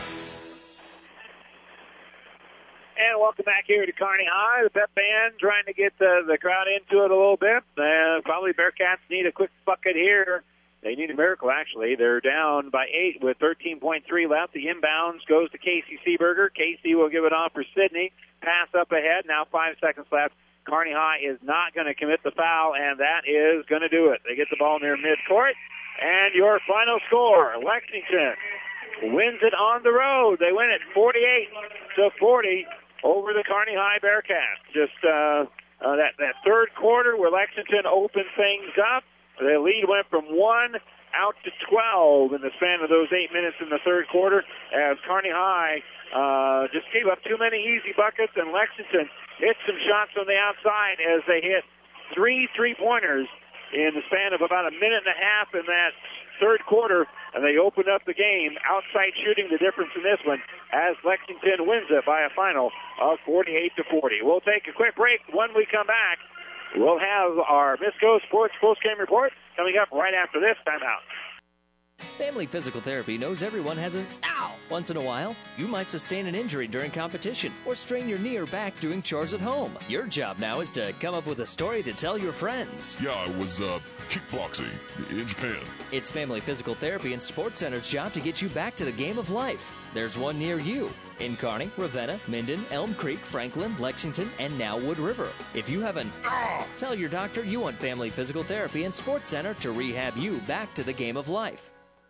[SPEAKER 2] And welcome back here to Kearney High. The pep band trying to get the crowd into it a little bit. Probably Bearcats need a quick bucket here. They need a miracle, actually. They're down by 8 with 13.3 left. The inbounds goes to Casey Seaberger. Casey will give it off for Sydney. Pass up ahead. Now 5 seconds left. Kearney High is not going to commit the foul, and that is going to do it. They get the ball near midcourt. And your final score, Lexington wins it on the road. They win it 48-40. Over the Kearney High Bearcats. Just that third quarter where Lexington opened things up. The lead went from 1 out to 12 in the span of those 8 minutes in the third quarter as Kearney High just gave up too many easy buckets, and Lexington hit some shots on the outside as they hit 3 3-pointers in the span of about a minute and a half in that third quarter, and they opened up the game. Outside shooting the difference in this one as Lexington wins it by a final of 48-40. We'll take a quick break. When we come back, we'll have our Misco Sports Postgame Report coming up right after this timeout.
[SPEAKER 1] Family Physical Therapy knows everyone has an ow once in a while. You might sustain an injury during competition or strain your knee or back doing chores at home. Your job now is to come up with a story to tell your friends.
[SPEAKER 13] Yeah, I was kickboxing in Japan.
[SPEAKER 1] It's Family Physical Therapy and Sports Center's job to get you back to the game of life. There's one near you in Kearney, Ravenna, Minden, Elm Creek, Franklin, Lexington, and now Wood River. If you have an tell your doctor you want Family Physical Therapy and Sports Center to rehab you back to the game of life.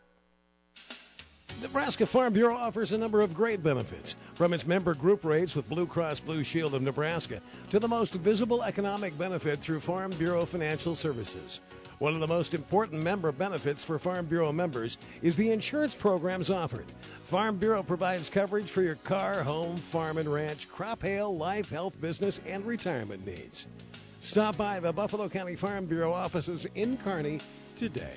[SPEAKER 14] Nebraska Farm Bureau offers a number of great benefits, from its member group rates with Blue Cross Blue Shield of Nebraska to the most visible economic benefit through Farm Bureau Financial Services. One of the most important member benefits for Farm Bureau members is the insurance programs offered. Farm Bureau provides coverage for your car, home, farm and ranch, crop, hail, life, health, business, and retirement needs. Stop by the Buffalo County Farm Bureau offices in Kearney today.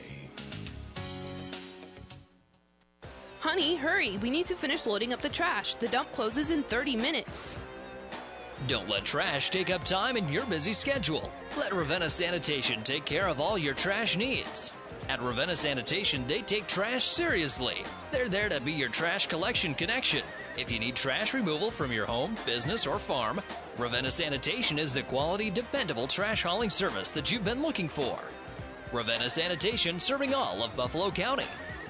[SPEAKER 15] Honey, hurry. We need to finish loading up the trash. The dump closes in 30 minutes.
[SPEAKER 1] Don't let trash take up time in your busy schedule. Let Ravenna Sanitation take care of all your trash needs. At Ravenna Sanitation, they take trash seriously. They're there to be your trash collection connection. If you need trash removal from your home, business, or farm, Ravenna Sanitation is the quality, dependable trash hauling service that you've been looking for. Ravenna Sanitation, serving all of Buffalo County.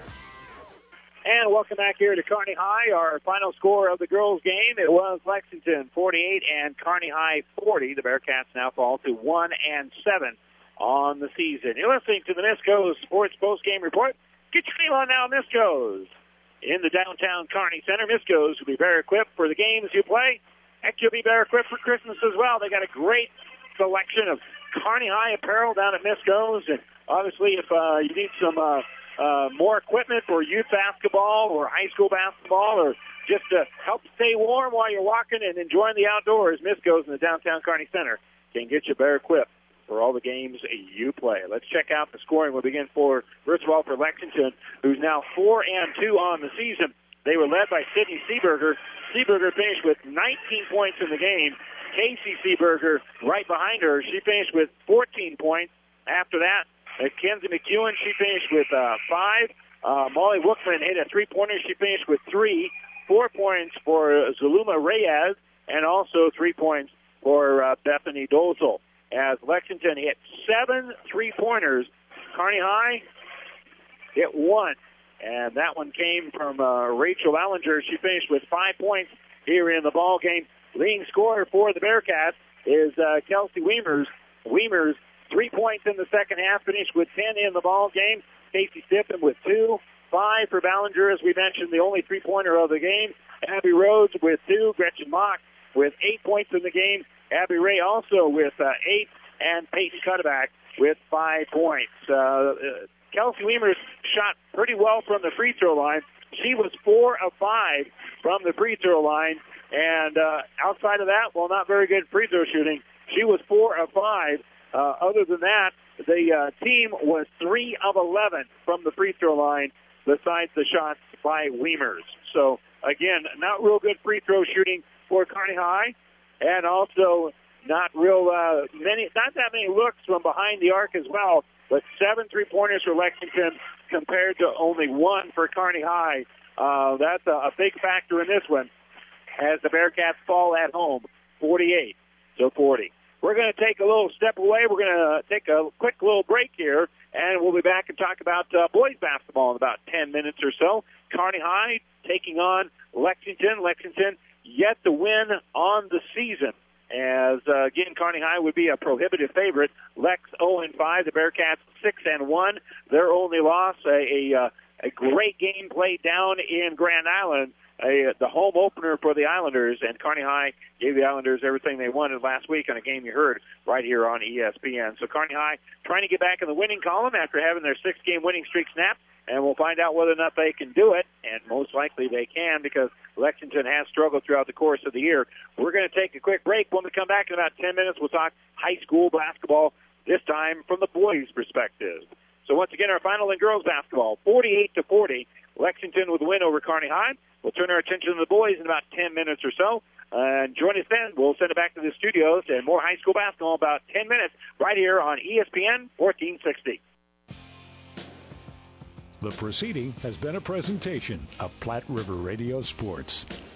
[SPEAKER 2] And welcome back here to Kearney High. Our final score of the girls' game, it was Lexington 48 and Kearney High 40. The Bearcats now fall to 1-7 on the season. You're listening to the Misco's Sports Post-Game Report. Get your name on now, Misco's. In the downtown Kearney Center, Misco's will be better equipped for the games you play. Heck, you'll be better equipped for Christmas as well. They got a great selection of Kearney High apparel down at Misco's. And obviously, if you need some more equipment for youth basketball or high school basketball, or just to help stay warm while you're walking and enjoying the outdoors, Misco's in the downtown Kearney Center can get you better equipped for all the games you play. Let's check out the scoring. We'll begin first of all, for Lexington, who's now 4-2 on the season. They were led by Sydney Seeberger. Seeberger finished with 19 points in the game. Casey Seeberger right behind her. She finished with 14 points. After that, Kenzie McEwen, she finished with 5. Molly Wookman hit a three-pointer. She finished with 3. 4 points for Zuluma Reyes, and also 3 points for Bethany Dozel. As Lexington hit 7 3-pointers, Kearney High hit 1. And that one came from Rachel Allinger. She finished with 5 points here in the ball game. Leading scorer for the Bearcats is Kelsey Weimers. Weimers, 3 points in the second half, finished with 10 in the ball game. Casey Stippen with 2. 5 for Ballinger, as we mentioned, the only three-pointer of the game. Abby Rhodes with 2. Gretchen Mock with 8 points in the game. Abby Ray also with 8. And Peyton Cutterback with 5 points. Kelsey Weimers shot pretty well from the free throw line. She was 4 of 5 from the free throw line. And outside of that, well, not very good free throw shooting. She was 4 of 5. Other than that, the team was 3 of 11 from the free throw line, besides the shots by Weimers. So, again, not real good free throw shooting for Kearney High, and also not that many looks from behind the arc as well, but 7 3-pointers for Lexington compared to only 1 for Kearney High. That's a big factor in this one, as the Bearcats fall at home 48-40. We're going to take a little step away. We're going to take a quick little break here, and we'll be back and talk about boys basketball in about 10 minutes or so. Kearney High taking on Lexington. Lexington yet to win on the season, as, again, Kearney High would be a prohibitive favorite. Lex 0-5, the Bearcats 6-1. Their only loss, a great game played down in Grand Island, the home opener for the Islanders, and Kearney High gave the Islanders everything they wanted last week on a game you heard right here on ESPN. So Kearney High trying to get back in the winning column after having their 6-game winning streak snapped, and we'll find out whether or not they can do it, and most likely they can, because Lexington has struggled throughout the course of the year. We're going to take a quick break. When we come back in about 10 minutes, we'll talk high school basketball, this time from the boys' perspective. So once again, our final in girls basketball, 48-40, Lexington with a win over Kearney High. We'll turn our attention to the boys in about 10 minutes or so. And join us then. We'll send it back to the studios and more high school basketball in about 10 minutes right here on ESPN 1460.
[SPEAKER 18] The proceeding has been a presentation of Platte River Radio Sports.